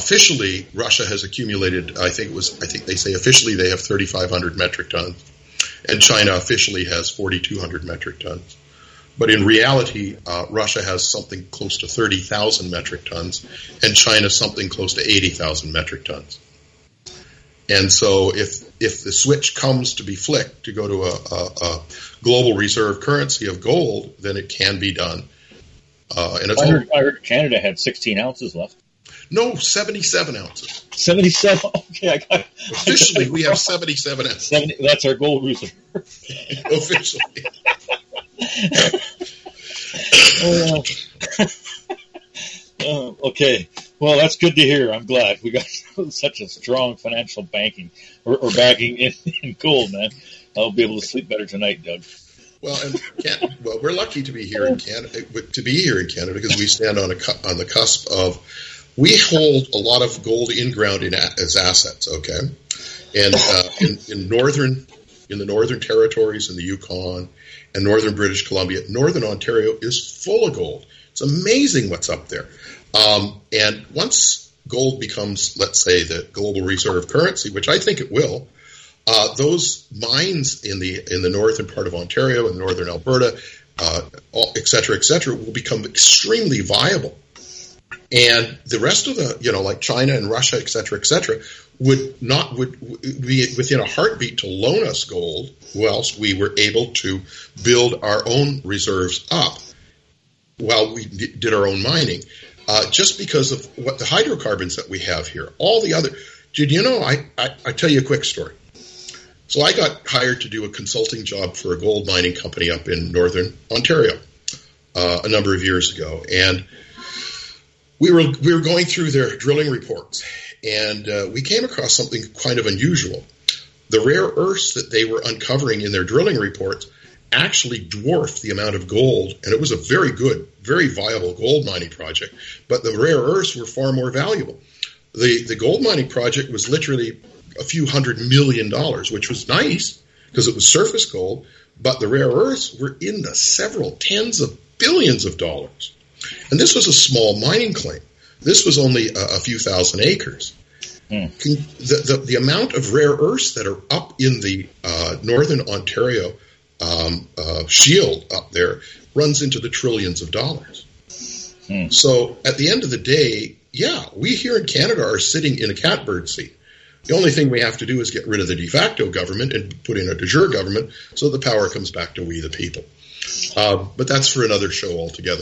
officially Russia has accumulated, I think it was, I think they say officially they have thirty-five hundred metric tons. and China officially has forty-two hundred metric tons. But in reality, uh, Russia has something close to thirty thousand metric tons, and China something close to eighty thousand metric tons. And so if if the switch comes to be flicked to go to a, a, a global reserve currency of gold, then it can be done. Uh, and it's I, heard, I heard Canada had sixteen ounces left. No, seventy-seven ounces. seventy-seven? Okay, I got Officially, I got we have seventy-seven ounces. seventy, that's our gold reserve. Officially. uh, uh, okay. Well, that's good to hear. I'm glad we got such a strong financial banking or, or backing in, in gold, man. I'll be able to sleep better tonight, Doug. Well, and Canada, well, we're lucky to be here in Canada. To be here in Canada because we stand on a on the cusp of. We hold a lot of gold in ground in, as assets. Okay, and uh, in, in northern in the Northern Territories, in the Yukon, and northern British Columbia, northern Ontario is full of gold. It's amazing what's up there. Um, and once gold becomes, let's say, the global reserve currency, which I think it will, uh, those mines in the in the northern part of Ontario and northern Alberta, uh, et cetera, et cetera, will become extremely viable. And the rest of the, you know, like China and Russia, et cetera, et cetera, would not would be within a heartbeat to loan us gold, whilst we were able to build our own reserves up while we did our own mining. Uh, just because of what the hydrocarbons that we have here. All the other, did you know, I, I, I tell you a quick story. So I got hired to do a consulting job for a gold mining company up in northern Ontario uh, a number of years ago. And we were we were going through their drilling reports, and uh, we came across something kind of unusual. The rare earths that they were uncovering in their drilling reports actually dwarfed the amount of gold, and it was a very good, very viable gold mining project, but the rare earths were far more valuable. The the gold mining project was literally a few hundred million dollars, which was nice because it was surface gold, but the rare earths were in the several tens of billions of dollars. And this was a small mining claim. This was only a, a few thousand acres. Mm. Can, the, the, the amount of rare earths that are up in the uh, northern Ontario Um, uh, shield up there runs into the trillions of dollars. Hmm. So at the end of the day, yeah, we here in Canada are sitting in a catbird seat. The only thing we have to do is get rid of the de facto government and put in a de jure government so the power comes back to we the people. Uh, but that's for another show altogether.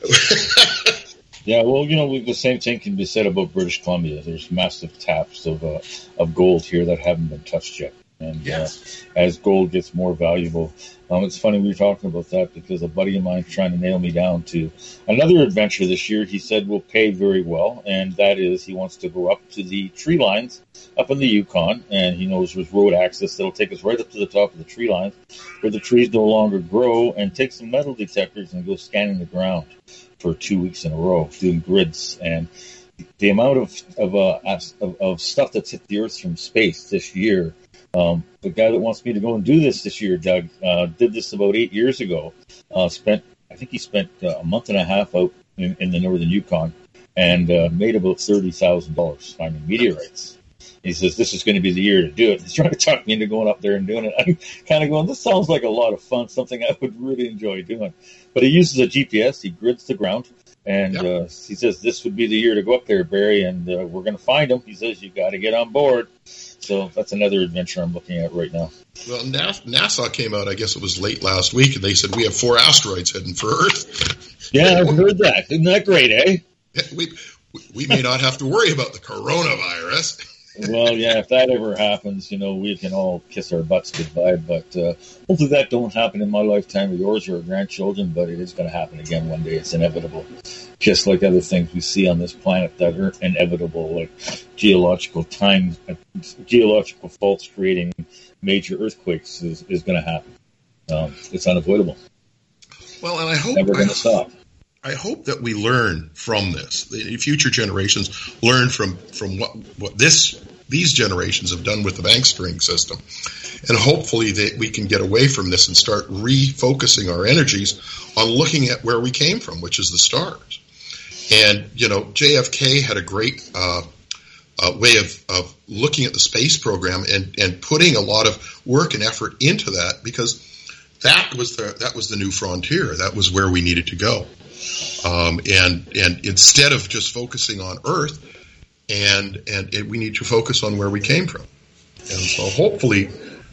Yeah, well, you know, the same thing can be said about British Columbia. There's massive taps of uh, of gold here that haven't been touched yet. And yes. uh, as gold gets more valuable, um, it's funny we were talking about that because a buddy of mine is trying to nail me down to another adventure this year. He said will pay very well, and that is he wants to go up to the tree lines up in the Yukon, and he knows there's road access that'll take us right up to the top of the tree lines where the trees no longer grow, and take some metal detectors and go scanning the ground for two weeks in a row, doing grids. And the amount of of, uh, of, of stuff that's hit the Earth from space this year. Um, the guy that wants me to go and do this this year, Doug, uh, did this about eight years ago. Uh, spent, I think he spent uh, a month and a half out in, in the northern Yukon and uh, made about thirty thousand dollars finding meteorites. He says, this is going to be the year to do it. He's trying to talk me into going up there and doing it. I'm kind of going, this sounds like a lot of fun, something I would really enjoy doing. But he uses a G P S. He grids the ground. And yep. uh, he says, this would be the year to go up there, Barry, and uh, we're going to find him. He says, you got to get on board. So that's another adventure I'm looking at right now. Well, NASA came out, I guess it was late last week, and they said we have four asteroids heading for Earth. Yeah, I've heard that. Isn't that great, eh? We, we may not have to worry about the coronavirus. Well, yeah, if that ever happens, you know, we can all kiss our butts goodbye. But uh, hopefully that don't happen in my lifetime or yours or our grandchildren, but it is going to happen again one day. It's inevitable. Just like other things we see on this planet that are inevitable, like geological time, geological faults creating major earthquakes is, is going to happen. Um, it's unavoidable. Well, and I hope never going to stop. I hope that we learn from this. The future generations learn from, from what what this these generations have done with the bank string system, and hopefully that we can get away from this and start refocusing our energies on looking at where we came from, which is the stars. And you know, J F K had a great uh, uh, way of, of looking at the space program and, and putting a lot of work and effort into that, because that was the that was the new frontier. That was where we needed to go. Um, and and instead of just focusing on Earth, and and it, we need to focus on where we came from. And so hopefully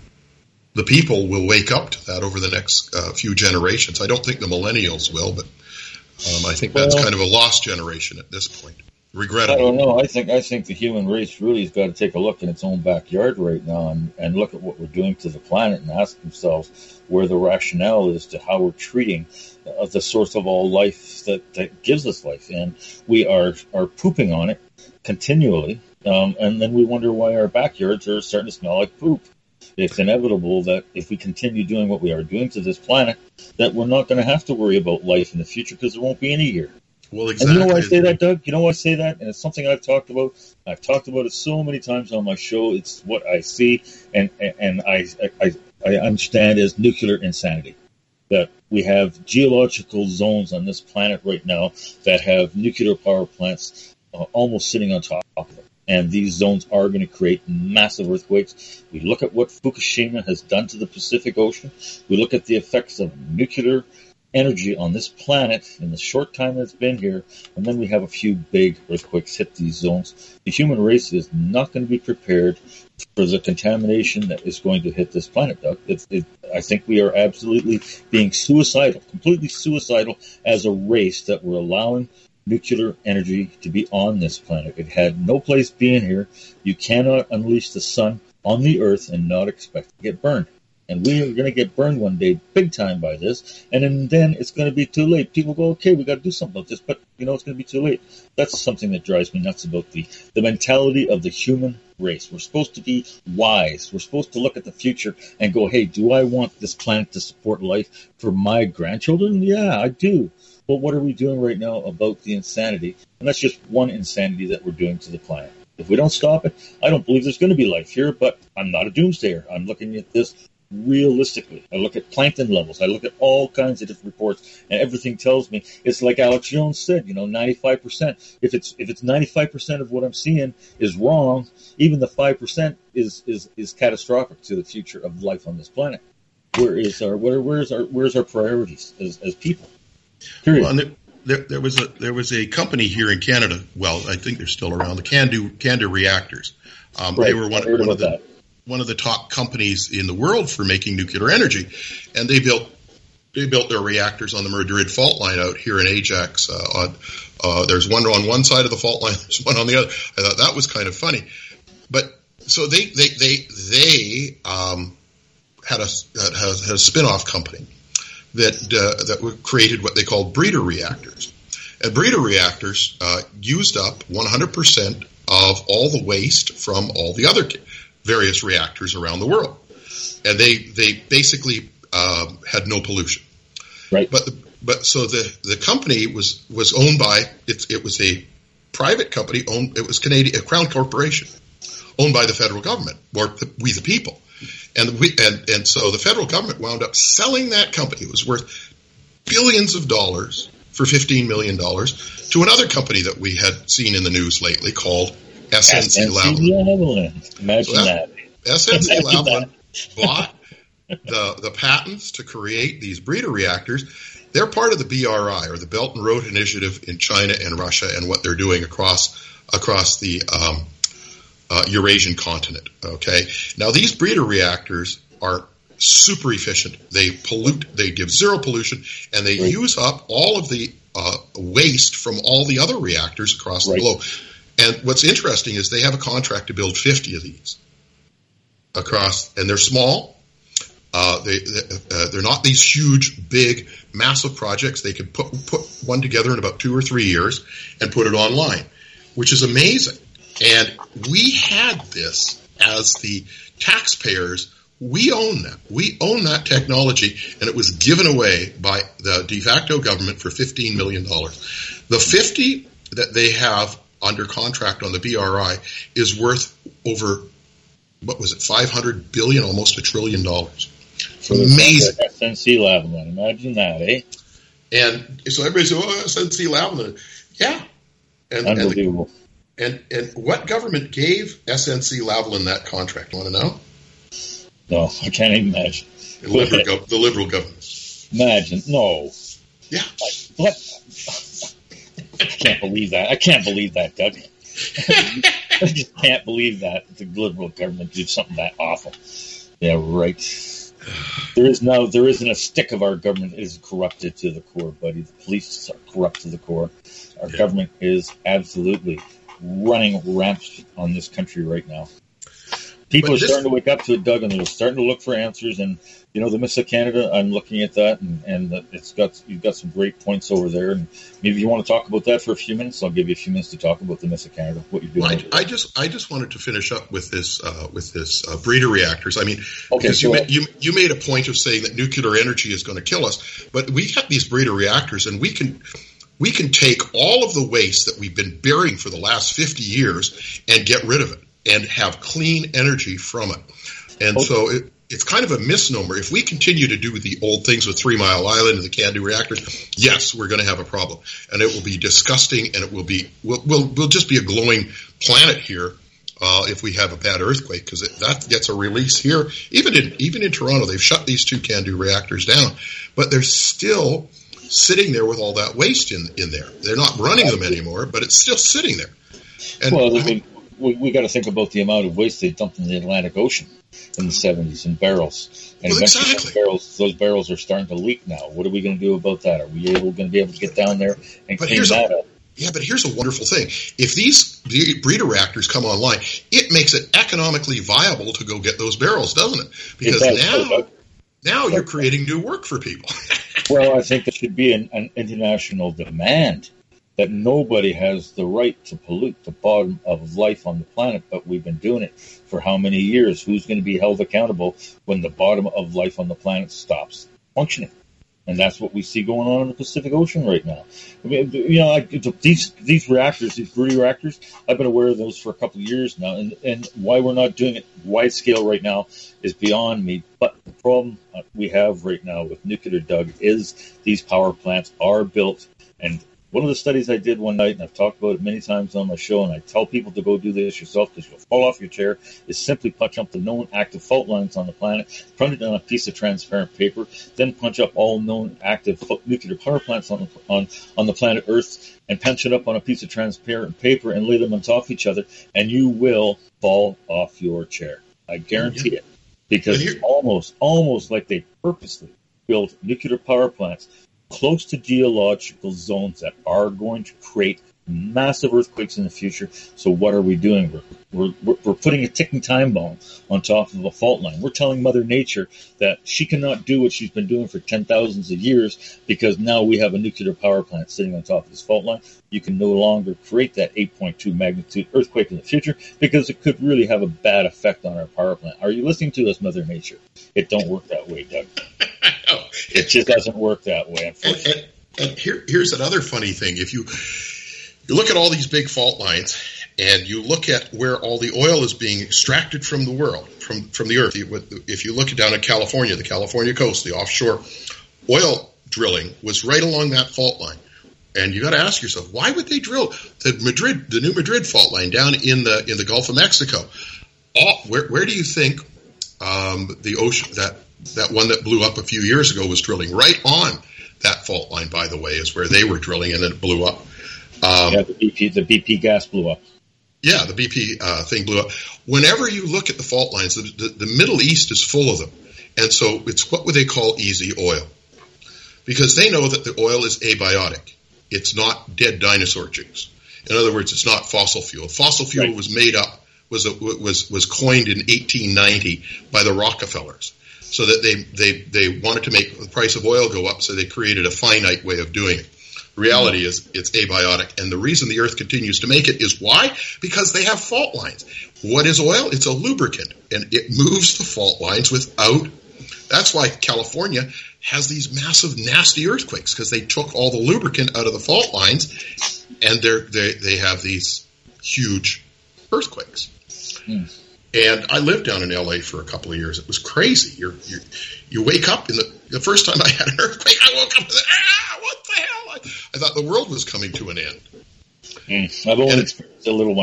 the people will wake up to that over the next uh, few generations. I don't think the millennials will, but um, I think that's well, kind of a lost generation at this point. Regrettably. I don't know. I think I think the human race really has got to take a look in its own backyard right now and, and look at what we're doing to the planet and ask themselves where the rationale is to how we're treating uh, the source of all life that, that gives us life. And we are, are pooping on it continually, um, and then we wonder why our backyards are starting to smell like poop. It's inevitable that if we continue doing what we are doing to this planet, that we're not going to have to worry about life in the future because there won't be any here. Well, exactly. And you know why I say that, Doug? You know why I say that? And it's something I've talked about. I've talked about it so many times on my show. It's what I see and and I I, I understand as nuclear insanity. That we have geological zones on this planet right now that have nuclear power plants uh, almost sitting on top of them. And these zones are going to create massive earthquakes. We look at what Fukushima has done to the Pacific Ocean. We look at the effects of nuclear energy on this planet in the short time that's been here, and then we have a few big earthquakes hit these zones. The human race is not going to be prepared for the contamination that is going to hit this planet, Doug. It, it, I think we are absolutely being suicidal, completely suicidal as a race that we're allowing nuclear energy to be on this planet. It had no place being here. You cannot unleash the sun on the earth and not expect to get burned. And we are going to get burned one day big time by this. And then it's going to be too late. People go, okay, we got to do something about this. But, you know, it's going to be too late. That's something that drives me nuts about the, the mentality of the human race. We're supposed to be wise. We're supposed to look at the future and go, hey, do I want this planet to support life for my grandchildren? Yeah, I do. But what are we doing right now about the insanity? And that's just one insanity that we're doing to the planet. If we don't stop it, I don't believe there's going to be life here, but I'm not a doomsayer. I'm looking at this realistically. I look at plankton levels. I look at all kinds of different reports, and everything tells me it's like Alex Jones said, you know, ninety-five percent. If it's if it's ninety-five percent of what I'm seeing is wrong, even the five percent is, is, is catastrophic to the future of life on this planet. Where is our where where's our where's our priorities as, as people? Period. Well, and there, there was a there was a company here in Canada. Well, I think they're still around. The Candu Candu Reactors. Um, right. They were one, one of the that. one of the top companies in the world for making nuclear energy, and they built they built their reactors on the Madrid fault line out here in Ajax. Uh, on, uh, there's one on one side of the fault line, there's one on the other. I thought that was kind of funny, but so they they they they um, had a had a spin-off company that uh, that created what they called breeder reactors. And breeder reactors uh, used up one hundred percent of all the waste from all the other various reactors around the world, and they they basically um, had no pollution. Right. But the, but so the, the company was was owned by it. It was a private company owned. It was Canadian a Crown Corporation, owned by the federal government, or the, we the people. And we and, and so the federal government wound up selling that company. It was worth billions of dollars for fifteen million dollars to another company that we had seen in the news lately called S N C Lavalin. Imagine so that. S N C Lavalin bought the, the patents to create these breeder reactors. They're part of the B R I, or the Belt and Road Initiative in China and Russia, and what they're doing across across the um, Uh, Eurasian continent. Okay. Now these breeder reactors are super efficient. They pollute. They give zero pollution, and they right. use up all of the uh, waste from all the other reactors across right. the globe. And what's interesting is they have a contract to build fifty of these across, and they're small. Uh, they uh, they're not these huge, big, massive projects. They can put put one together in about two or three years and put it online, which is amazing. And we had this as the taxpayers. We own that. We own that technology, and it was given away by the de facto government for fifteen million dollars. The fifty that they have under contract on the B R I is worth over, what was it, five hundred billion dollars, almost a trillion dollars. So amazing. S N C Lavalin, imagine that, eh? And so everybody says, oh, S N C Lavalin. Yeah. And, Unbelievable. And, the, and, and what government gave S N C Lavalin that contract? You want to know? No, I can't even imagine. The liberal, gov- the liberal government. Imagine. No. Yeah. What? I can't believe that. I can't believe that, Doug. I just can't believe that the liberal government did something that awful. Yeah, right. There is no, there isn't a stick of our government is corrupted to the core, buddy. The police are corrupt to the core. Our yeah. government is absolutely running ramps on this country right now. People but are this, starting to wake up to it, Doug, and they're starting to look for answers. And you know, the Miss of Canada, I'm looking at that, and, and it's got you've got some great points over there. And maybe you want to talk about that for a few minutes. I'll give you a few minutes to talk about the Miss of Canada. What you're doing? Well, I, I just I just wanted to finish up with this uh, with this uh, breeder reactors. I mean, okay, because you ma- you you made a point of saying that nuclear energy is going to kill us, but we have these breeder reactors, and we can. We can take all of the waste that we've been burying for the last fifty years and get rid of it and have clean energy from it. And okay. so it, it's kind of a misnomer. If we continue to do the old things with Three Mile Island and the CANDU reactors, yes, we're going to have a problem. And it will be disgusting, and it will be, we'll, we'll, we'll just be a glowing planet here uh, if we have a bad earthquake, because that gets a release here. Even in, even in Toronto, they've shut these two CANDU reactors down, but they're still sitting there with all that waste in in there. They're not running them anymore, but it's still sitting there. And, well, I mean, we, we got to think about the amount of waste they dumped in the Atlantic Ocean in the seventies in barrels. And well, eventually exactly. those barrels, those barrels are starting to leak now. What are we going to do about that? Are we able going to be able to get down there and but clean that a, up? Yeah, but here's a wonderful thing. If these breeder reactors come online, it makes it economically viable to go get those barrels, doesn't it? Because it does, now, now you're creating new work for people. Well, I think there should be an, an international demand that nobody has the right to pollute the bottom of life on the planet, but we've been doing it for how many years? Who's going to be held accountable when the bottom of life on the planet stops functioning? And that's what we see going on in the Pacific Ocean right now. I mean, you know, I, these these reactors, these breeder reactors, I've been aware of those for a couple of years now, and, and why we're not doing it wide scale right now is beyond me. But the problem we have right now with nuclear, Doug, is these power plants are built. And one of the studies I did one night, and I've talked about it many times on my show, and I tell people to go do this yourself because you'll fall off your chair, is simply punch up the known active fault lines on the planet, print it on a piece of transparent paper, then punch up all known active nuclear power plants on, on, on the planet Earth, and punch it up on a piece of transparent paper and lay them on top of each other, and you will fall off your chair. I guarantee it. Because it's almost, almost like they purposely built nuclear power plants close to geological zones that are going to create massive earthquakes in the future. So what are we doing? We're, we're, we're putting a ticking time bomb on top of a fault line. We're telling Mother Nature that she cannot do what she's been doing for ten thousands of years because now we have a nuclear power plant sitting on top of this fault line. You can no longer create that eight point two magnitude earthquake in the future because it could really have a bad effect on our power plant. Are you listening to us, Mother Nature? It don't work that way, Doug. No. It just doesn't work that way, unfortunately. And, and, and here, here's another funny thing. If you you look at all these big fault lines and you look at where all the oil is being extracted from the world, from, from the earth, if you look down at California, the California coast, the offshore oil drilling was right along that fault line. And you got to ask yourself, why would they drill the Madrid, the new Madrid fault line down in the in the Gulf of Mexico? All, where where do you think um, the ocean that that one that blew up a few years ago was drilling? Right on that fault line, by the way, is where they were drilling, and then it blew up. Um, yeah, the B P the B P gas blew up. Yeah, the B P uh, thing blew up. Whenever you look at the fault lines, the, the, the Middle East is full of them, and so it's what would they call easy oil, because they know that the oil is abiotic. It's not dead dinosaur juice. In other words, it's not fossil fuel. Fossil fuel right. was made up, was a, was was coined in eighteen ninety by the Rockefellers, so that they, they, they wanted to make the price of oil go up, so they created a finite way of doing it. The reality mm-hmm. is it's abiotic, and the reason the Earth continues to make it is why? Because they have fault lines. What is oil? It's a lubricant, and it moves the fault lines without. That's why California has these massive, nasty earthquakes, because they took all the lubricant out of the fault lines, and they're, they they have these huge earthquakes. Mm. And I lived down in L A for a couple of years. It was crazy. You're, you're, you wake up, in the, the first time I had an earthquake, I woke up and said, ah, what the hell? I, I thought the world was coming to an end. Mm. I've only and experienced a little one.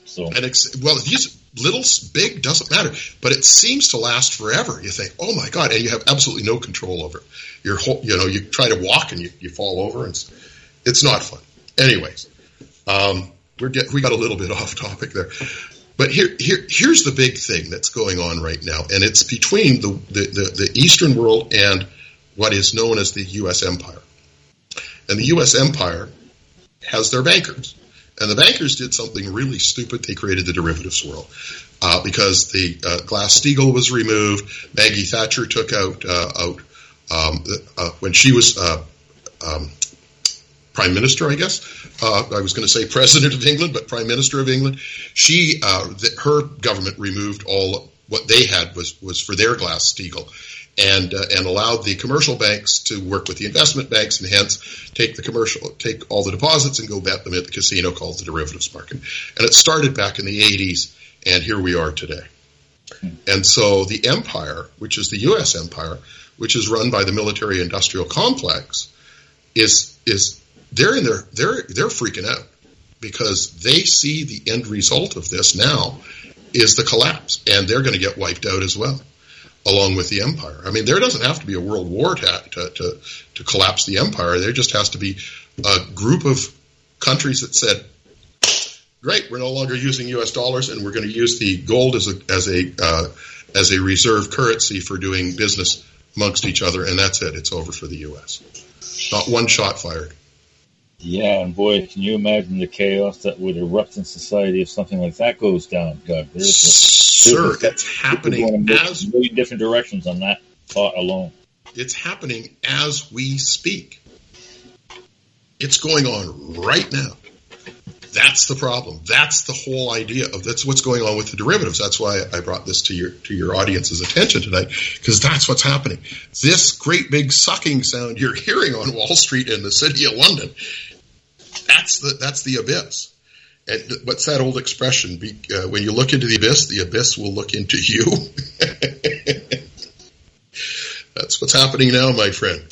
So, and it's, well, these little, big doesn't matter, but it seems to last forever. You think, oh my God, and you have absolutely no control over it. You're, you know, you try to walk and you, you fall over, and it's, it's not fun. Anyways, um, we're get, we got a little bit off topic there, but here, here, here's the big thing that's going on right now, and it's between the, the, the, the Eastern world and what is known as the U S empire. And the U S empire has their bankers. And the bankers did something really stupid. They created the derivatives world uh, because the uh, Glass-Steagall was removed. Maggie Thatcher took out, uh, out um, uh, when she was uh, um, Prime Minister, I guess. Uh, I was going to say President of England, but Prime Minister of England. She, uh, the, her government removed all what they had was, was for their Glass-Steagall. And uh, and allowed the commercial banks to work with the investment banks, and hence take the commercial, take all the deposits and go bet them at the casino called the derivatives market. And it started back in the eighties, and here we are today. And so the empire, which is the U S empire, which is run by the military-industrial complex, is is they're in their they're they're freaking out because they see the end result of this now is the collapse, and they're going to get wiped out as well, along with the empire. I mean, there doesn't have to be a world war to, to, to, to collapse the empire. There just has to be a group of countries that said, great, we're no longer using U S dollars, and we're going to use the gold as a, as a, uh, as a reserve currency for doing business amongst each other, and that's it. It's over for the U S. Not one shot fired. Yeah, and boy, can you imagine the chaos that would erupt in society if something like that goes down? God, there's a, Sir, it's happening as very different directions on that thought alone. It's happening as we speak. It's going on right now. That's the problem. That's the whole idea of that's what's going on with the derivatives. That's why I brought this to your to your audience's attention tonight, because that's what's happening. This great big sucking sound you're hearing on Wall Street in the city of London, that's the that's the abyss. And what's that old expression? Be, uh, when you look into the abyss, the abyss will look into you. That's what's happening now, my friend.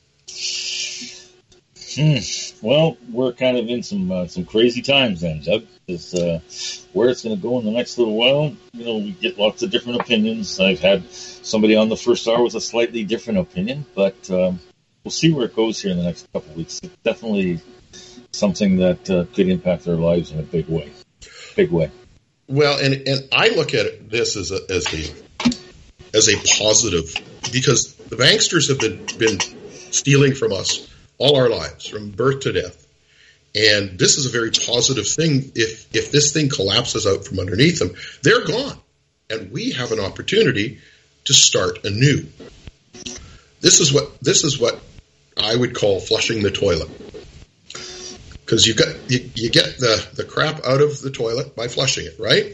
Hmm. Well, we're kind of in some uh, some crazy times then, Doug. Because uh, where it's going to go in the next little while, you know, we get lots of different opinions. I've had somebody on the first hour with a slightly different opinion, but um, we'll see where it goes here in the next couple of weeks. It's definitely something that uh, could impact our lives in a big way. Big way. Well, and and I look at this as a as a as a positive, because the banksters have been been stealing from us all our lives, from birth to death, and this is a very positive thing. If if this thing collapses out from underneath them, they're gone, and we have an opportunity to start anew. This is what this is what I would call flushing the toilet. Because you got you, you get the, the crap out of the toilet by flushing it, right?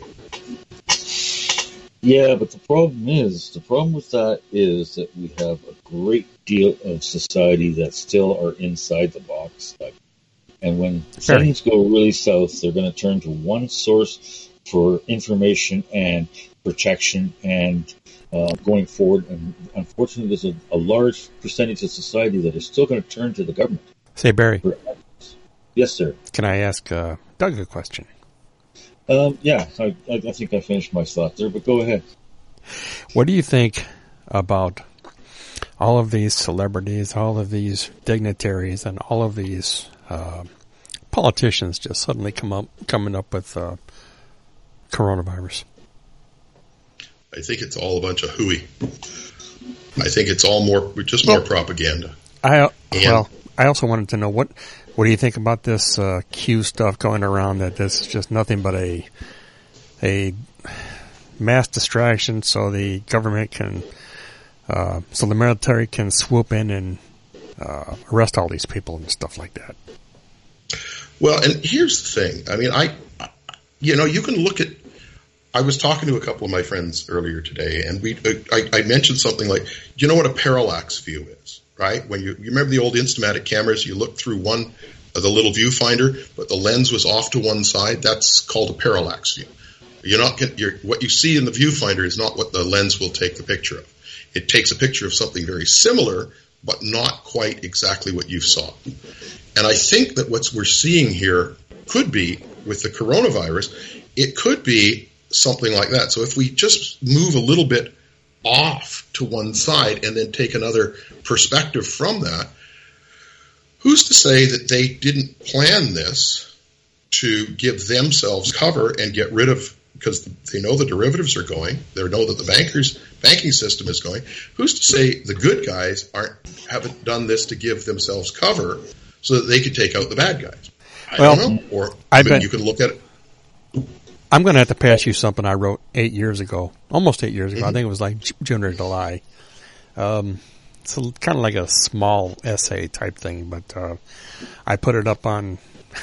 Yeah, but the problem is, the problem with that is that we have a great deal of society that still are inside the box. And when things go really south, they're going to turn to one source for information and protection and uh, going forward. And unfortunately, there's a, a large percentage of society that is still going to turn to the government. Say, Barry. For, Yes, sir. Can I ask uh, Doug a question? Um, yeah, I, I think I finished my thought there, but go ahead. What do you think about all of these celebrities, all of these dignitaries, and all of these uh, politicians just suddenly come up coming up with uh, coronavirus? I think it's all a bunch of hooey. I think it's all more just more well, propaganda. I and, well, I also wanted to know what. What do you think about this uh, Q stuff going around, that this is just nothing but a a mass distraction so the government can, uh, so the military can swoop in and uh, arrest all these people and stuff like that? Well, and here's the thing. I mean, I, you know, you can look at, I was talking to a couple of my friends earlier today, and we, I, I mentioned something like, you know what a parallax view is? Right? When you, you remember the old Instamatic cameras, you look through one, uh, the little viewfinder, but the lens was off to one side. That's called a parallax view. You're not get, you're, what you see in the viewfinder is not what the lens will take the picture of. It takes a picture of something very similar, but not quite exactly what you saw. And I think that what we're seeing here could be with the coronavirus it could be something like that. So if we just move a little bit off to one side and then take another perspective from that, who's to say that they didn't plan this to give themselves cover and get rid of, because they know the derivatives are going, they know that the bankers banking system is going. Who's to say the good guys aren't haven't done this to give themselves cover so that they could take out the bad guys? I well, don't know. Or I even bet, you can look at it. I'm going to have to pass you something I wrote eight years ago, almost eight years ago. Mm-hmm. I think it was like June or July. Um, it's a, kind of like a small essay type thing, but uh, I put it up on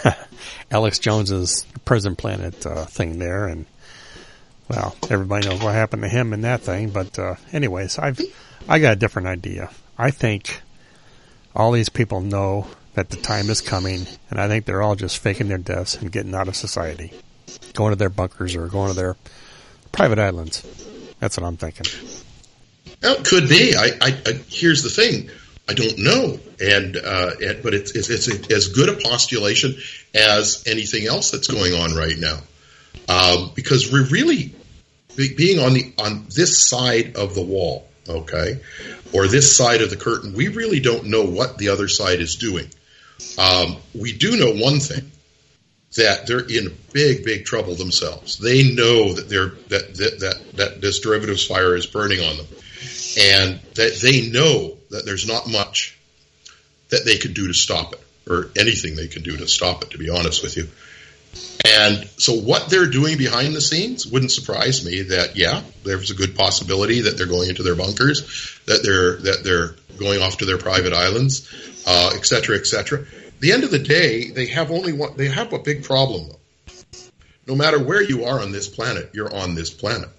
Alex Jones's Prison Planet uh, thing there, and well, everybody knows what happened to him in that thing. But uh, anyways, I've I got a different idea. I think all these people know that the time is coming, and I think they're all just faking their deaths and getting out of society, going to their bunkers or going to their private islands. That's what I'm thinking. Well, it could be. I, I, I here's the thing. I don't know, and, uh, and but it's it's, it's a, as good a postulation as anything else that's going on right now, um, because we're really being on the on this side of the wall, okay, or this side of the curtain. We really don't know what the other side is doing. Um, we do know one thing, that they're in big, big trouble themselves. They know that they're that that that, that this derivatives fire is burning on them, and that they know that there's not much that they can do to stop it, or anything they can do to stop it, to be honest with you. And so what they're doing behind the scenes wouldn't surprise me. That yeah, there's a good possibility that they're going into their bunkers, that they're that they're going off to their private islands, uh, et cetera, et cetera. At the end of the day, they have only one. They have a big problem, though. No matter where you are on this planet, you're on this planet.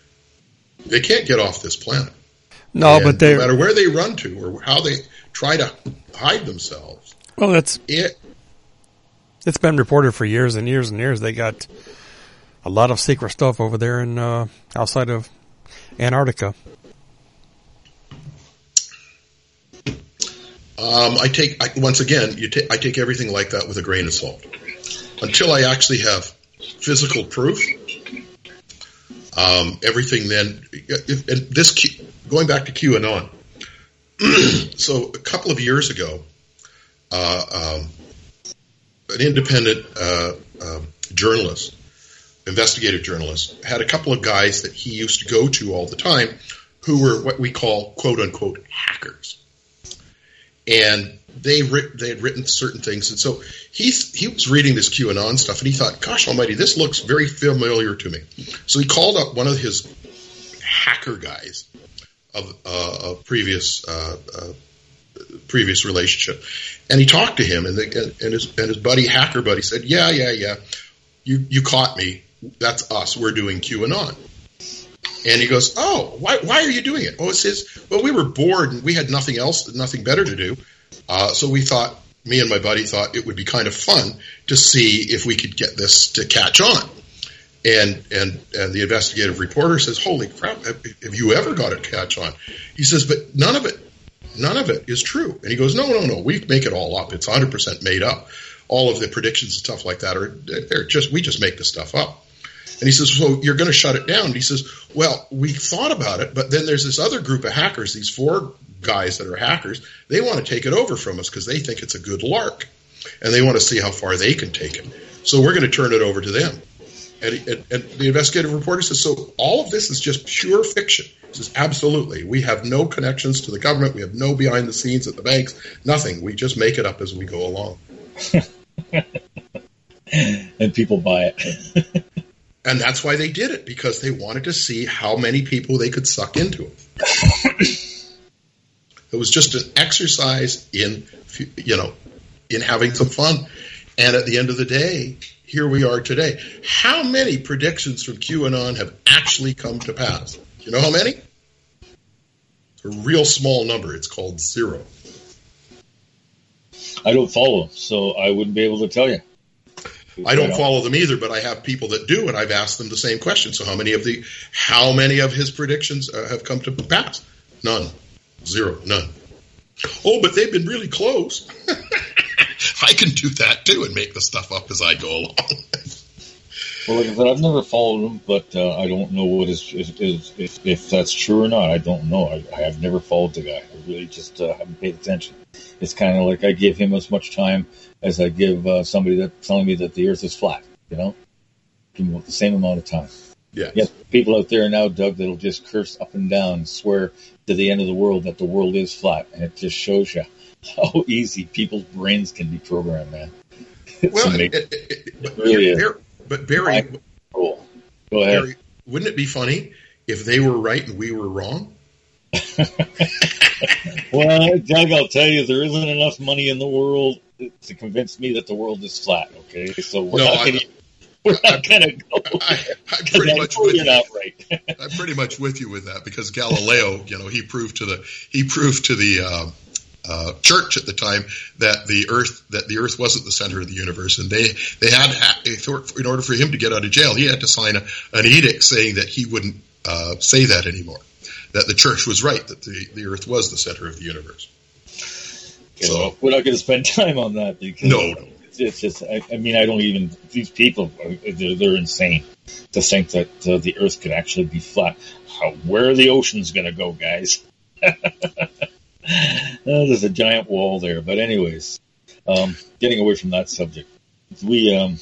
They can't get off this planet. No, and but they no matter where they run to or how they try to hide themselves. Well, that's it. It's been reported for years and years and years. They got a lot of secret stuff over there in uh, outside of Antarctica. Um, I take I, once again. You ta- I take everything like that with a grain of salt until I actually have physical proof. Um, everything then, if, and this Q, going back to QAnon. So a couple of years ago, uh, um, an independent uh, uh, journalist, investigative journalist, had a couple of guys that he used to go to all the time, who were what we call "quote unquote" hackers. And they writ- they had written certain things, and so he he was reading this QAnon stuff, and he thought, "Gosh Almighty, this looks very familiar to me." So he called up one of his hacker guys of uh, a previous uh, uh, previous relationship, and he talked to him, and, the, and his and his buddy hacker buddy said, "Yeah, yeah, yeah, you you caught me. That's us. We're doing QAnon." And he goes, "Oh, why why are you doing it?" Oh, it says, "Well, we were bored and we had nothing else, nothing better to do. Uh, so we thought, me and my buddy thought it would be kind of fun to see if we could get this to catch on." And and and the investigative reporter says, "Holy crap, have, have you ever got it to catch on?" He says, "But none of it, none of it is true." And he goes, "No, no, no, we make it all up. It's one hundred percent made up. All of the predictions and stuff like that are they're just we just make this stuff up." And he says, "So you're going to shut it down?" And he says, "Well, we thought about it, but then there's this other group of hackers, these four guys that are hackers. They want to take it over from us because they think it's a good lark, and they want to see how far they can take it. So we're going to turn it over to them." And, and, and the investigative reporter says, "So all of this is just pure fiction?" He says, "Absolutely. We have no connections to the government. We have no behind the scenes at the banks. Nothing. We just make it up as we go along." And people buy it. And that's why they did it, because they wanted to see how many people they could suck into it. It was just an exercise in, you know, in having some fun. And at the end of the day, here we are today. How many predictions from QAnon have actually come to pass? You know how many? A real small number. It's called zero. I don't follow, so I wouldn't be able to tell you. I don't follow them either, but I have people that do, and I've asked them the same question. So how many of the, how many of his predictions uh, have come to pass? None. Zero. None. Oh, but they've been really close. I can do that too and make the stuff up as I go along. Well, like I said, I've never followed him, but uh, I don't know what is, is, is if, if that's true or not. I don't know. I, I have never followed the guy. I really just uh, haven't paid attention. It's kind of like I give him as much time as I give uh, somebody that telling me that the Earth is flat. You know, give him the same amount of time. Yes. Yet people out there now, Doug, that'll just curse up and down and swear to the end of the world that the world is flat, and it just shows you how easy people's brains can be programmed, man. It's well, amazing. it, it, it, but, It really Barry, but Barry, cool. Go ahead. Barry, wouldn't it be funny if they were right and we were wrong? Well, Doug, I'll tell you, there isn't enough money in the world to convince me that the world is flat. Okay, so we're No, not I- gonna, we're not going to go. I, I'm 'cause pretty I much know with you're you. not right. I'm pretty much with you with that because Galileo, you know, he proved to the he proved to the uh, uh, church at the time that the Earth that the Earth wasn't the center of the universe, and they they had in order for him to get out of jail, he had to sign a, an edict saying that he wouldn't uh, say that anymore. That the church was right, that the, the Earth was the center of the universe. You know, we're not going to spend time on that because No, no. It's, it's just. I, I mean, I don't even. These people, they're, they're insane to think that uh, the Earth could actually be flat. How, where are the oceans going to go, guys? Oh, there's a giant wall there. But anyways, um, getting away from that subject, we um,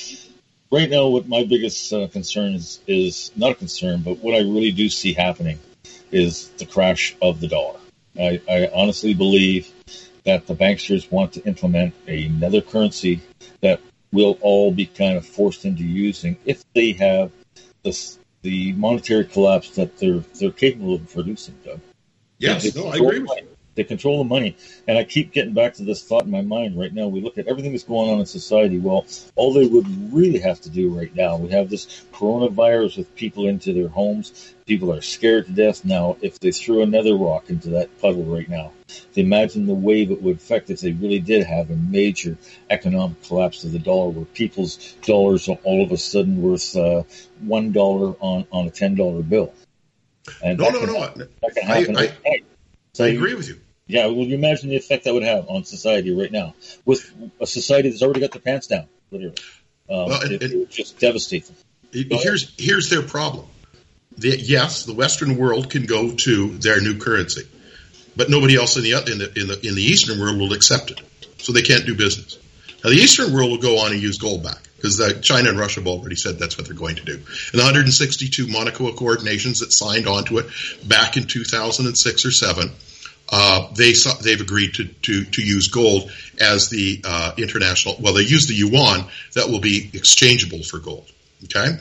right now, what my biggest uh, concern is is not a concern, but what I really do see happening is the crash of the dollar. I, I honestly believe that the banksters want to implement another currency that we'll all be kind of forced into using if they have the the monetary collapse that they're they're capable of producing, Doug. Yes, They no, I control agree the with money. They control the money. And I keep getting back to this thought in my mind right now. We look at everything that's going on in society. Well, all they would really have to do right now, we have this coronavirus with people into their homes. People are scared to death now. If they threw another rock into that puddle right now, imagine the wave it would affect if they really did have a major economic collapse of the dollar where people's dollars are all of a sudden worth uh, one dollar on, on a ten dollar bill. And No, that no, can, no. That can I, happen I, overnight. So I agree with you. yeah, well, you imagine the effect that would have on society right now with a society that's already got their pants down, literally. Um, Well, and- it, and- it would just devastate them. It- here's here's their problem. The, yes, the Western world can go to their new currency, but nobody else in the in the in the in the Eastern world will accept it, so they can't do business. Now, the Eastern world will go on and use gold back because China and Russia have already said that's what they're going to do. And the one hundred sixty-two Monaco Accord nations that signed onto it back in two thousand six or seven. Uh, they they've agreed to, to, to use gold as the uh, international. Well, they use the yuan that will be exchangeable for gold. Okay,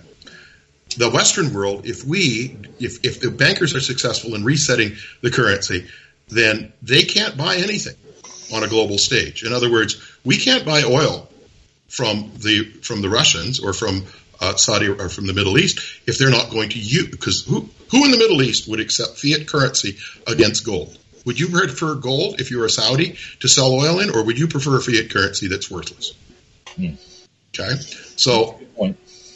the Western world, if we if if the bankers are successful in resetting the currency, then they can't buy anything on a global stage. In other words, we can't buy oil from the from the Russians or from uh, Saudi or from the Middle East if they're not going to use because who who in the Middle East would accept fiat currency against gold? Would you prefer gold if you were a Saudi to sell oil in, or would you prefer a fiat currency that's worthless? Hmm. Okay, so Good point.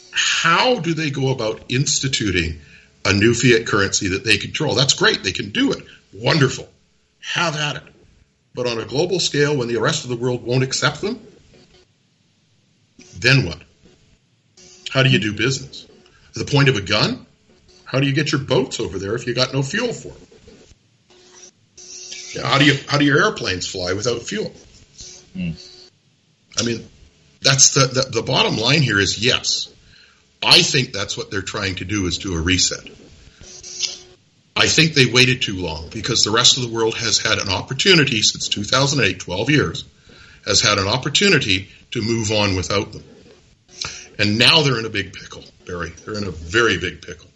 how do they go about instituting a new fiat currency that they control? That's great. They can do it. Wonderful. Have at it. But on a global scale, when the rest of the world won't accept them, then what? How do you do business? At the point of a gun? How do you get your boats over there if you got no fuel for them? How do you how do your airplanes fly without fuel? Mm. I mean, that's the, the the bottom line here is yes. I think that's what they're trying to do is do a reset. I think they waited too long because the rest of the world has had an opportunity since two thousand eight, twelve years, has had an opportunity to move on without them. And now they're in a big pickle, Barry. They're in a very big pickle.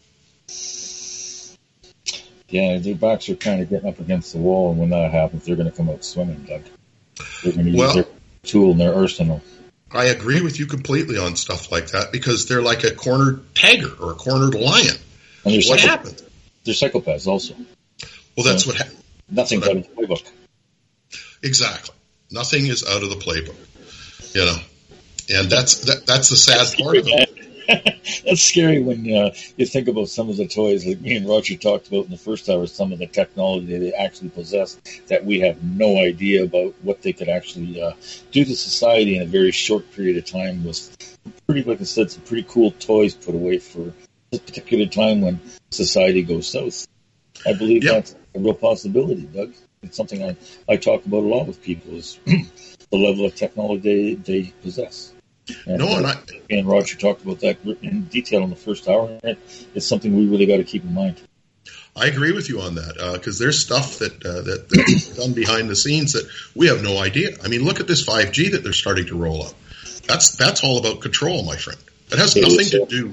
Yeah, their backs are kind of getting up against the wall, and when that happens, they're going to come out swinging, Doug. They're going to use Well, their tool and their arsenal. I agree with you completely on stuff like that because they're like a cornered tiger or a cornered lion. And they're What psycho- happened? They're psychopaths also. Well, that's So, what happened. Nothing's out of the playbook. Exactly. Nothing is out of the playbook. You know, and that's that, that's the sad That's part of scary, it. man. That's scary when uh, you think about some of the toys like me and Roger talked about in the first hour, some of the technology they actually possess that we have no idea about what they could actually uh, do to society in a very short period of time. Was pretty, like I said, some pretty cool toys put away for this particular time when society goes south. I believe yep. that's a real possibility, Doug. It's something I, I talk about a lot with people is the level of technology they, they possess. And, no, and, uh, I, and Roger talked about that in detail in the first hour. It's something we really got to keep in mind. I agree with you on that because uh, there's stuff that uh, that that's done behind the scenes that we have no idea. I mean, look at this five G that they're starting to roll out. That's that's all about control, my friend. That has nothing to do.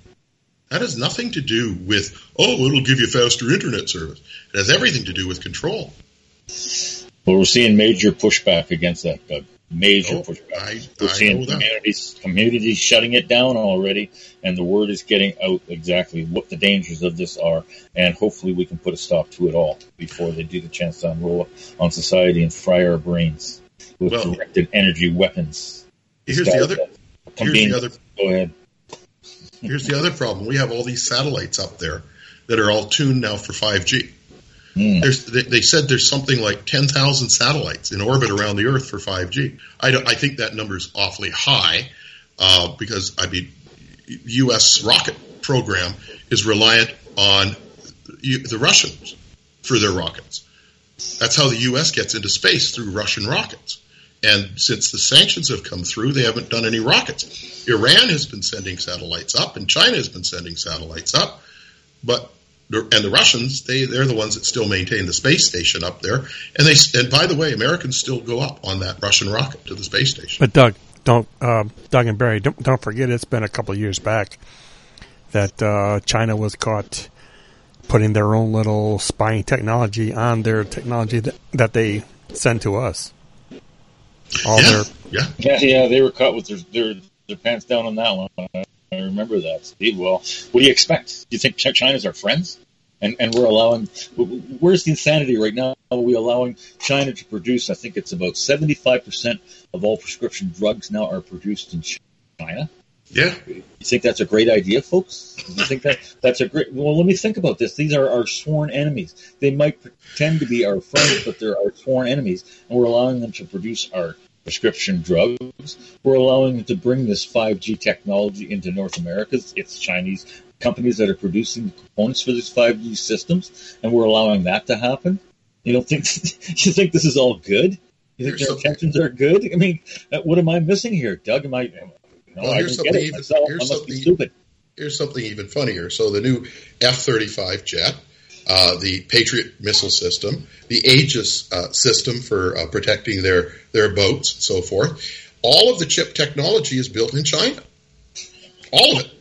That has nothing to do with oh, it'll give you faster internet service. It has everything to do with control. Well, we're seeing major pushback against that, Doug. Major oh, pushback. I, we're I seeing know that. communities communities shutting it down already, and the word is getting out exactly what the dangers of this are, and hopefully we can put a stop to it all before they do the chance to unroll on society and fry our brains with well, directed energy weapons. Here's the other. Here's the other. Go ahead. Here's the other problem. We have all these satellites up there that are all tuned now for five G. Mm. There's, they, they said there's something like ten thousand satellites in orbit around the Earth for five G. I, don't, I think that number's awfully high uh, because, I mean, U S rocket program is reliant on the Russians for their rockets. That's how the U S gets into space, through Russian rockets. And since the sanctions have come through, they haven't done any rockets. Iran has been sending satellites up, and China has been sending satellites up. But and the Russians, they they're the ones that still maintain the space station up there. And they and by the way, Americans still go up on that Russian rocket to the space station. But Doug, don't uh, Doug and Barry, don't don't forget, it's been a couple of years back that uh, China was caught putting their own little spying technology on their technology that, that they send to us. All yeah, their yeah, yeah, yeah. They were caught with their their, their pants down on that one. I remember that, Steve. Well, what do you expect? Do you think China's our friends? And and we're allowing, where's the insanity right now? Are we allowing China to produce, I think it's about seventy-five percent of all prescription drugs now are produced in China? Yeah. You think that's a great idea, folks? You think that that's a great, well, let me think about this. These are our sworn enemies. They might pretend to be our friends, but they're our sworn enemies. And we're allowing them to produce our prescription drugs. We're allowing them to bring this five G technology into North America. It's Chinese companies that are producing the components for these five G systems, and we're allowing that to happen. You don't think you think this is all good? You think Here's their intentions are good? I mean, what am I missing here, Doug? Am I? You know, well, I here's don't something get it even myself. here's I must something, be stupid. Here's something even funnier. So the new F thirty-five jet. Uh, the Patriot missile system, the Aegis uh, system for uh, protecting their, their boats and so forth. All of the chip technology is built in China. All of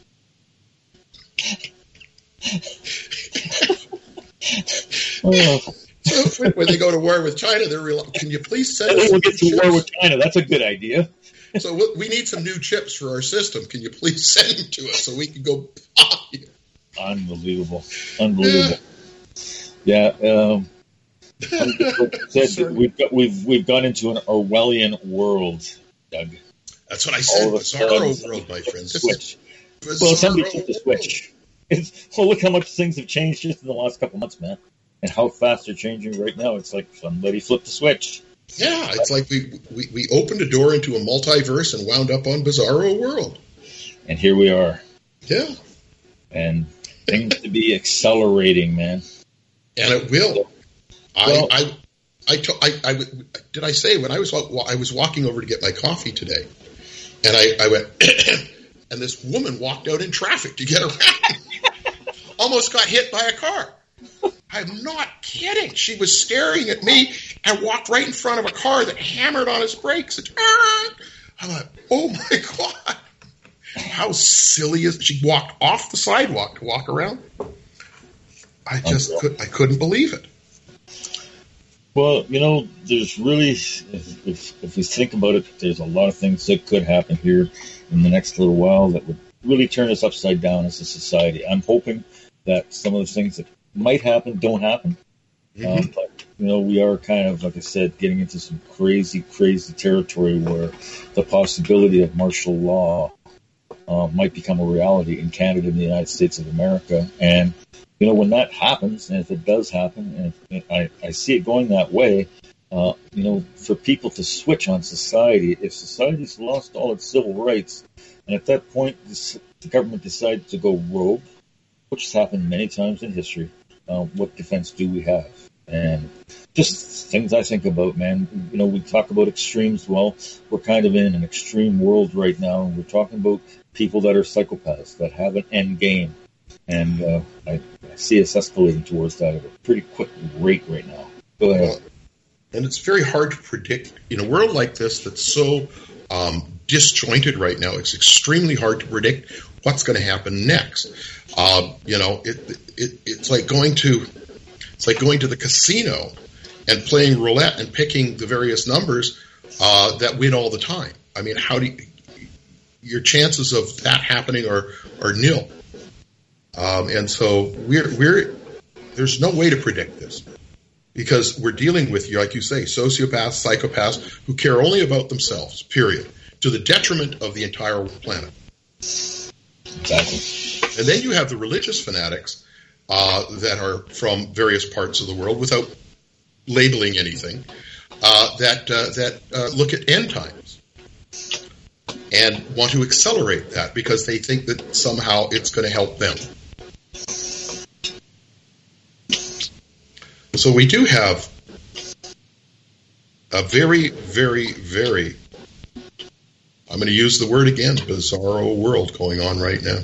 it. Oh. So when, when they go to war with China, they're real. Can you please send us We'll get to chips? war with China. That's a good idea. So we need some new chips for our system. Can you please send them to us so we can go buy them? Unbelievable. Unbelievable. Yeah. Um, said, we've got we've we've gone into an Orwellian world, Doug. That's what I said. All of a Bizarro sudden, world, my friend. This switch. is Well, somebody bizarro flipped the world. switch. It's, well, look how much things have changed just in the last couple months, man, and how fast they're changing right now. It's like somebody flipped the switch. Yeah, it's like we, we we opened a door into a multiverse and wound up on Bizarro World. And here we are. Yeah. And things to be accelerating, man. And it will. Well, I, I, I, to, I, I, did I say when I was I was walking over to get my coffee today, and I, I went, and this woman walked out in traffic to get around, almost got hit by a car. I'm not kidding. She was staring at me and walked right in front of a car that hammered on its brakes. And, I thought, oh my God. How silly is it? She walked off the sidewalk to walk around. I just could, I couldn't believe it. Well, you know, there's really, if, if, if we think about it, there's a lot of things that could happen here in the next little while that would really turn us upside down as a society. I'm hoping that some of the things that might happen don't happen. Mm-hmm. Um, but, you know, we are kind of, like I said, getting into some crazy, crazy territory where the possibility of martial law uh, might become a reality in Canada and the United States of America. And, you know, when that happens, and if it does happen, and if I, I see it going that way, uh, you know, for people to switch on society, if society's lost all its civil rights, and at that point the government decides to go rogue, which has happened many times in history, uh, what defense do we have? And just things I think about, man. You know, we talk about extremes. Well, we're kind of in an extreme world right now. We're talking about people that are psychopaths, that have an end game. And uh, I, I see us escalating towards that at a pretty quick rate right now. Go ahead. Well, and it's very hard to predict. In a world like this that's so um, disjointed right now, it's extremely hard to predict what's going to happen next. Uh, you know, it, it it's like going to it's like going to the casino and playing roulette and picking the various numbers uh, that win all the time. I mean, how do you, your chances of that happening are are nil. Um, and so we're we're there's no way to predict this, because we're dealing with, like you say, sociopaths, psychopaths who care only about themselves, period, to the detriment of the entire planet. Exactly. And then you have the religious fanatics uh, that are from various parts of the world, without labeling anything, uh, that uh, that uh, look at end times and want to accelerate that because they think that somehow it's going to help them. So we do have a very, very, very, I'm going to use the word again, bizarro world going on right now.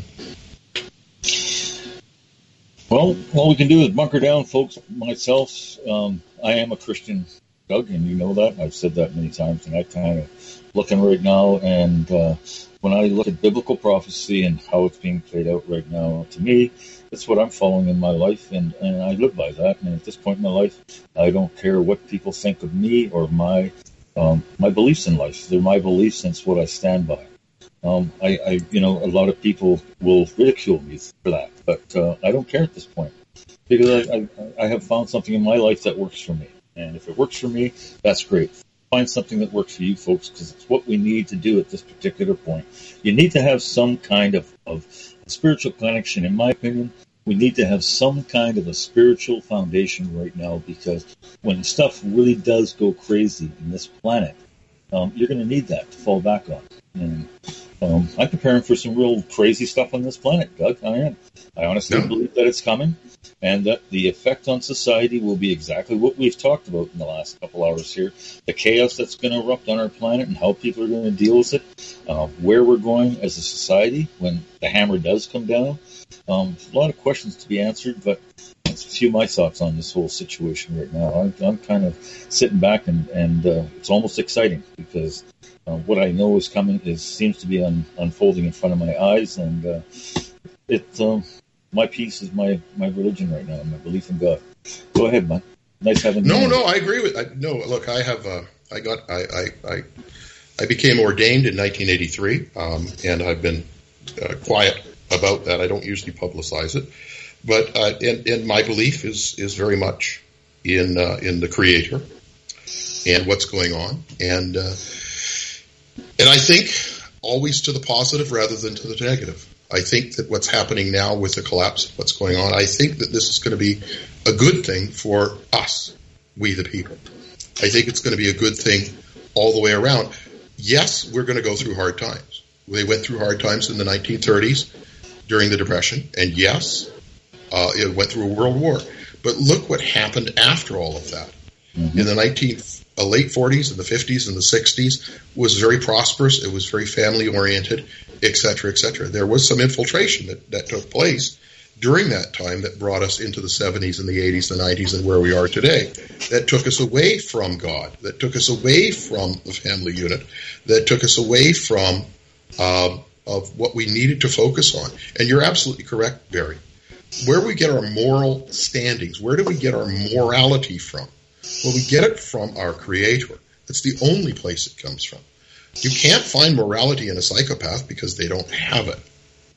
Well, all we can do is bunker down, folks. Myself, um, I am a Christian, Doug, and you know that. I've said that many times, and I kind of looking right now, and uh, when I look at biblical prophecy and how it's being played out right now, to me, that's what I'm following in my life, and, and I live by that. And at this point in my life, I don't care what people think of me or my um, my beliefs in life. They're my beliefs, and it's what I stand by. Um, I, I, you know, a lot of people will ridicule me for that, but uh, I don't care at this point, because I, I, I have found something in my life that works for me. And if it works for me, that's great. Find something that works for you, folks, because it's what we need to do at this particular point. You need to have some kind of, of spiritual connection. In my opinion, we need to have some kind of a spiritual foundation right now, because when stuff really does go crazy in this planet, um, you're going to need that to fall back on. And um, I'm preparing for some real crazy stuff on this planet, Doug. I am. I honestly Yeah. believe that it's coming, and that the effect on society will be exactly what we've talked about in the last couple hours here. The chaos that's going to erupt on our planet and how people are going to deal with it, uh, where we're going as a society when the hammer does come down. Um, a lot of questions to be answered, but that's a few of my thoughts on this whole situation right now. I'm, I'm kind of sitting back, and, and uh, it's almost exciting, because uh, what I know is coming is seems to be un, unfolding in front of my eyes, and uh, it um, my peace is my, my religion right now, my belief in God. Go ahead, man. Nice having you. No, on. no, I agree with. I, no, look, I have. Uh, I got. I, I. I. I became ordained in nineteen eighty-three, um, and I've been uh, quiet about that. I don't usually publicize it, but uh, and, and my belief is is very much in uh, in the Creator and what's going on, and uh, and I think always to the positive rather than to the negative. I think that what's happening now with the collapse of what's going on, I think that this is going to be a good thing for us, we the people. I think it's going to be a good thing all the way around. Yes, we're going to go through hard times. They went through hard times in the nineteen thirties during the Depression, and yes, uh, it went through a world war. But look what happened after all of that. Mm-hmm. In the nineteen, uh, late forties and the fifties and the sixties was very prosperous. It was very family-oriented, et cetera, et cetera. There was some infiltration that, that took place during that time that brought us into the seventies and the eighties, the nineties, and where we are today. That took us away from God, that took us away from the family unit, that took us away from um, of what we needed to focus on. And you're absolutely correct, Barry. Where we get our moral standings, where do we get our morality from? Well, we get it from our Creator. It's the only place it comes from. You can't find morality in a psychopath because they don't have it.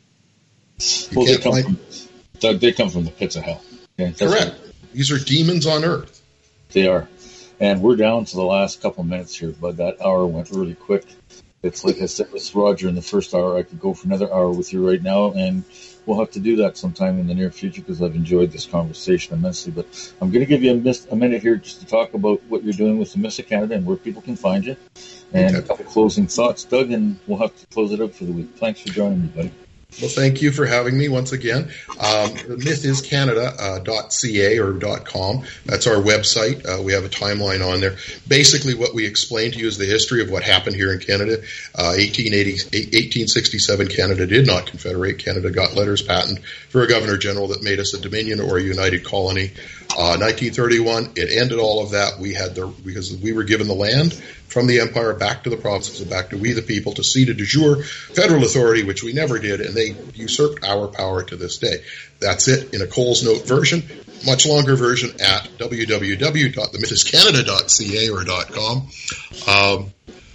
You well, can't they come, find... from, Doug, they come from the pits of hell. Okay? Correct. What... These are demons on earth. They are. And we're down to the last couple of minutes here, but that hour went really quick. it's like I said with Roger in the first hour, I could go for another hour with you right now, and we'll have to do that sometime in the near future because I've enjoyed this conversation immensely. But I'm going to give you a, mis- a minute here just to talk about what you're doing with the Miss of Canada and where people can find you, and okay. a couple closing thoughts, Doug, and we'll have to close it up for the week. Thanks for joining me, buddy. Well, thank you for having me once again. Um, myth is canada dot c a or .com. That's our website. Uh, we have a timeline on there. Basically, what we explain to you is the history of what happened here in Canada. Uh, eighteen eighty, eighteen sixty-seven, Canada did not confederate. Canada got letters patent for a governor general that made us a dominion or a united colony. Uh, nineteen thirty-one, it ended all of that. We had the because we were given the land from the empire back to the provinces and back to we the people to cede a de jure federal authority, which we never did, and they usurped our power to this day. That's it in a Coles Note version. Much longer version at w w w dot the myth is canada dot c a or .com. Um,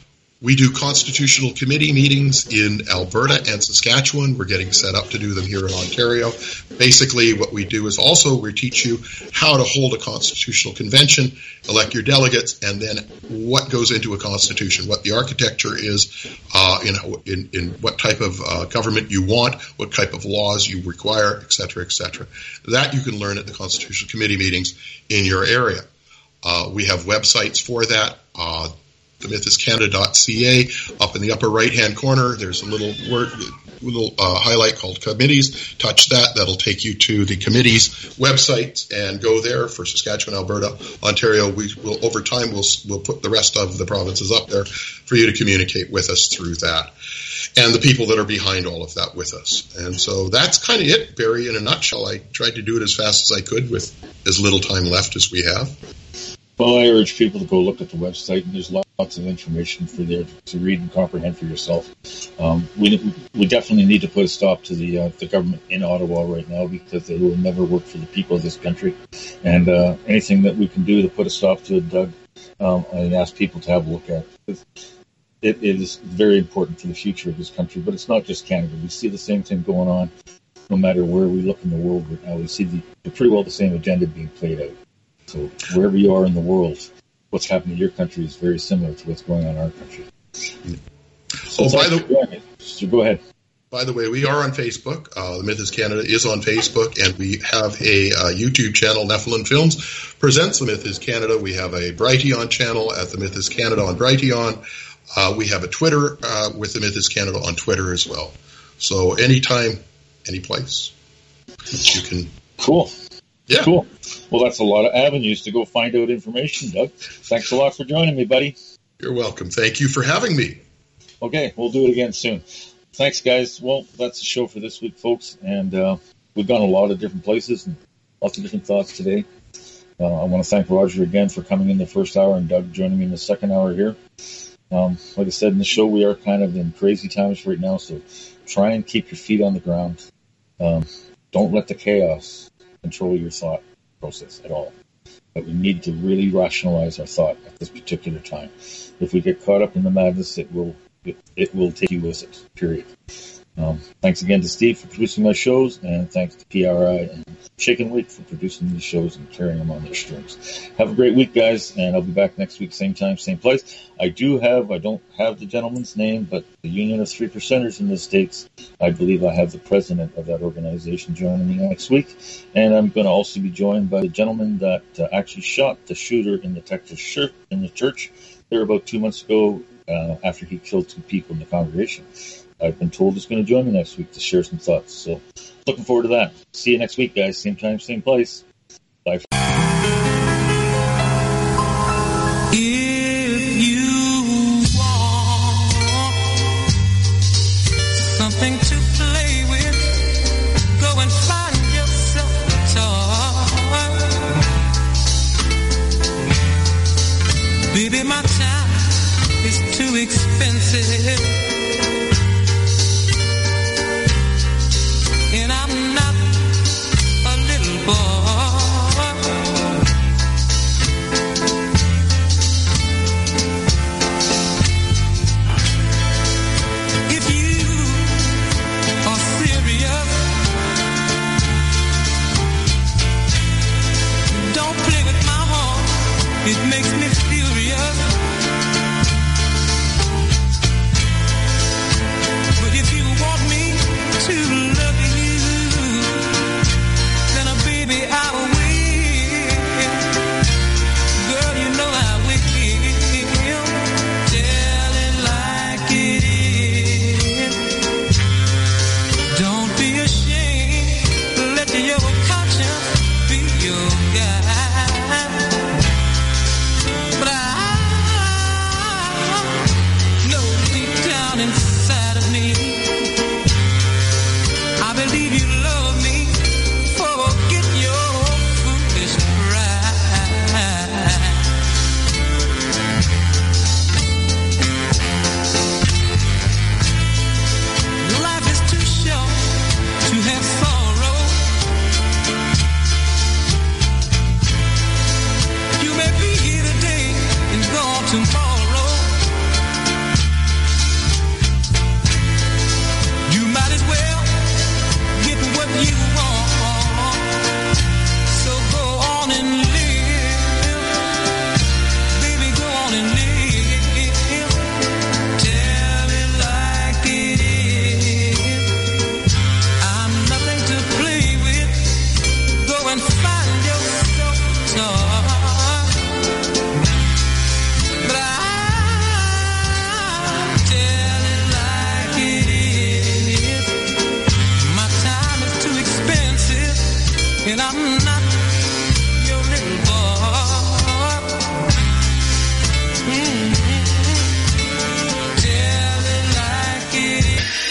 We do constitutional committee meetings in Alberta and Saskatchewan. We're getting set up to do them here in Ontario. Basically, what we do is also we teach you how to hold a constitutional convention, elect your delegates, and then what goes into a constitution, what the architecture is, uh, in, in, in what type of uh, government you want, what type of laws you require, et cetera, et cetera. That you can learn at the constitutional committee meetings in your area. Uh, we have websites for that. Uh, the myth is canada dot c a. Up in the upper right-hand corner, there's a little word, little uh, highlight called committees. Touch that. That'll take you to the committee's website and go there for Saskatchewan, Alberta, Ontario. We will, over time, we'll we'll put the rest of the provinces up there for you to communicate with us through that, and the people that are behind all of that with us. And so that's kind of it, Barry, in a nutshell. I tried to do it as fast as I could with as little time left as we have. Well, I urge people to go look at the website, and there's lots of information for there to read and comprehend for yourself. Um, we we definitely need to put a stop to the uh, the government in Ottawa right now because it will never work for the people of this country. And uh, anything that we can do to put a stop to it, Doug, um, I ask people to have a look at. It, it is very important for the future of this country, but it's not just Canada. We see the same thing going on no matter where we look in the world right now. We see the, pretty well the same agenda being played out. So wherever you are in the world, what's happening in your country is very similar to what's going on in our country. So oh, by the so go ahead. By the way, we are on Facebook. Uh, the Myth is Canada is on Facebook, and we have a uh, YouTube channel, Nephilim Films presents The Myth is Canada. We have a Brighteon channel at The Myth is Canada on Brighteon. Uh, we have a Twitter uh, with The Myth is Canada on Twitter as well. So anytime, any place, you can. Cool. Yeah. Cool. Well, that's a lot of avenues to go find out information, Doug. Thanks a lot for joining me, buddy. You're welcome. Thank you for having me. Okay, we'll do it again soon. Thanks, guys. Well, that's the show for this week, folks. And uh, we've gone a lot of different places and lots of different thoughts today. Uh, I want to thank Roger again for coming in the first hour and Doug joining me in the second hour here. Um, like I said in the show, we are kind of in crazy times right now, so try and keep your feet on the ground. Um, don't let the chaos control your thought process at all. But we need to really rationalize our thought at this particular time. If we get caught up in the madness, it will it, it will take you with it, period. Um, thanks again to Steve for producing my shows, and thanks to P R I and Chicken Week for producing these shows and carrying them on their strings. Have a great week, guys, and I'll be back next week, same time, same place. I do have, I don't have the gentleman's name, but the Union of Three Percenters in the States, I believe I have the president of that organization joining me next week, and I'm going to also be joined by the gentleman that uh, actually shot the shooter in the Texas church, in the church there about two months ago uh, after he killed two people in the congregation. I've been told he's going to join me next week to share some thoughts. So looking forward to that. See you next week, guys. Same time, same place. Bye. If you want something to play with, go and find yourself a toy. Baby, my time is too expensive. And I'm not a little boy. If you are serious, don't play with my heart. It makes me furious. tomorrow. You might as well get what you want. So go on and live, baby, go on and live. Tell it like it is. I'm nothing to play with. Go and find yourself some. But I'll tell it like it is. My time is too expensive, and I'm not your little boy. Mm-hmm. Tell it like it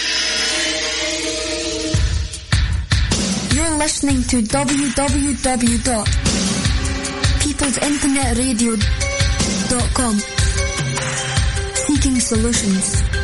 is. You're listening to w w w dot peoples internet radio dot com. Seeking solutions.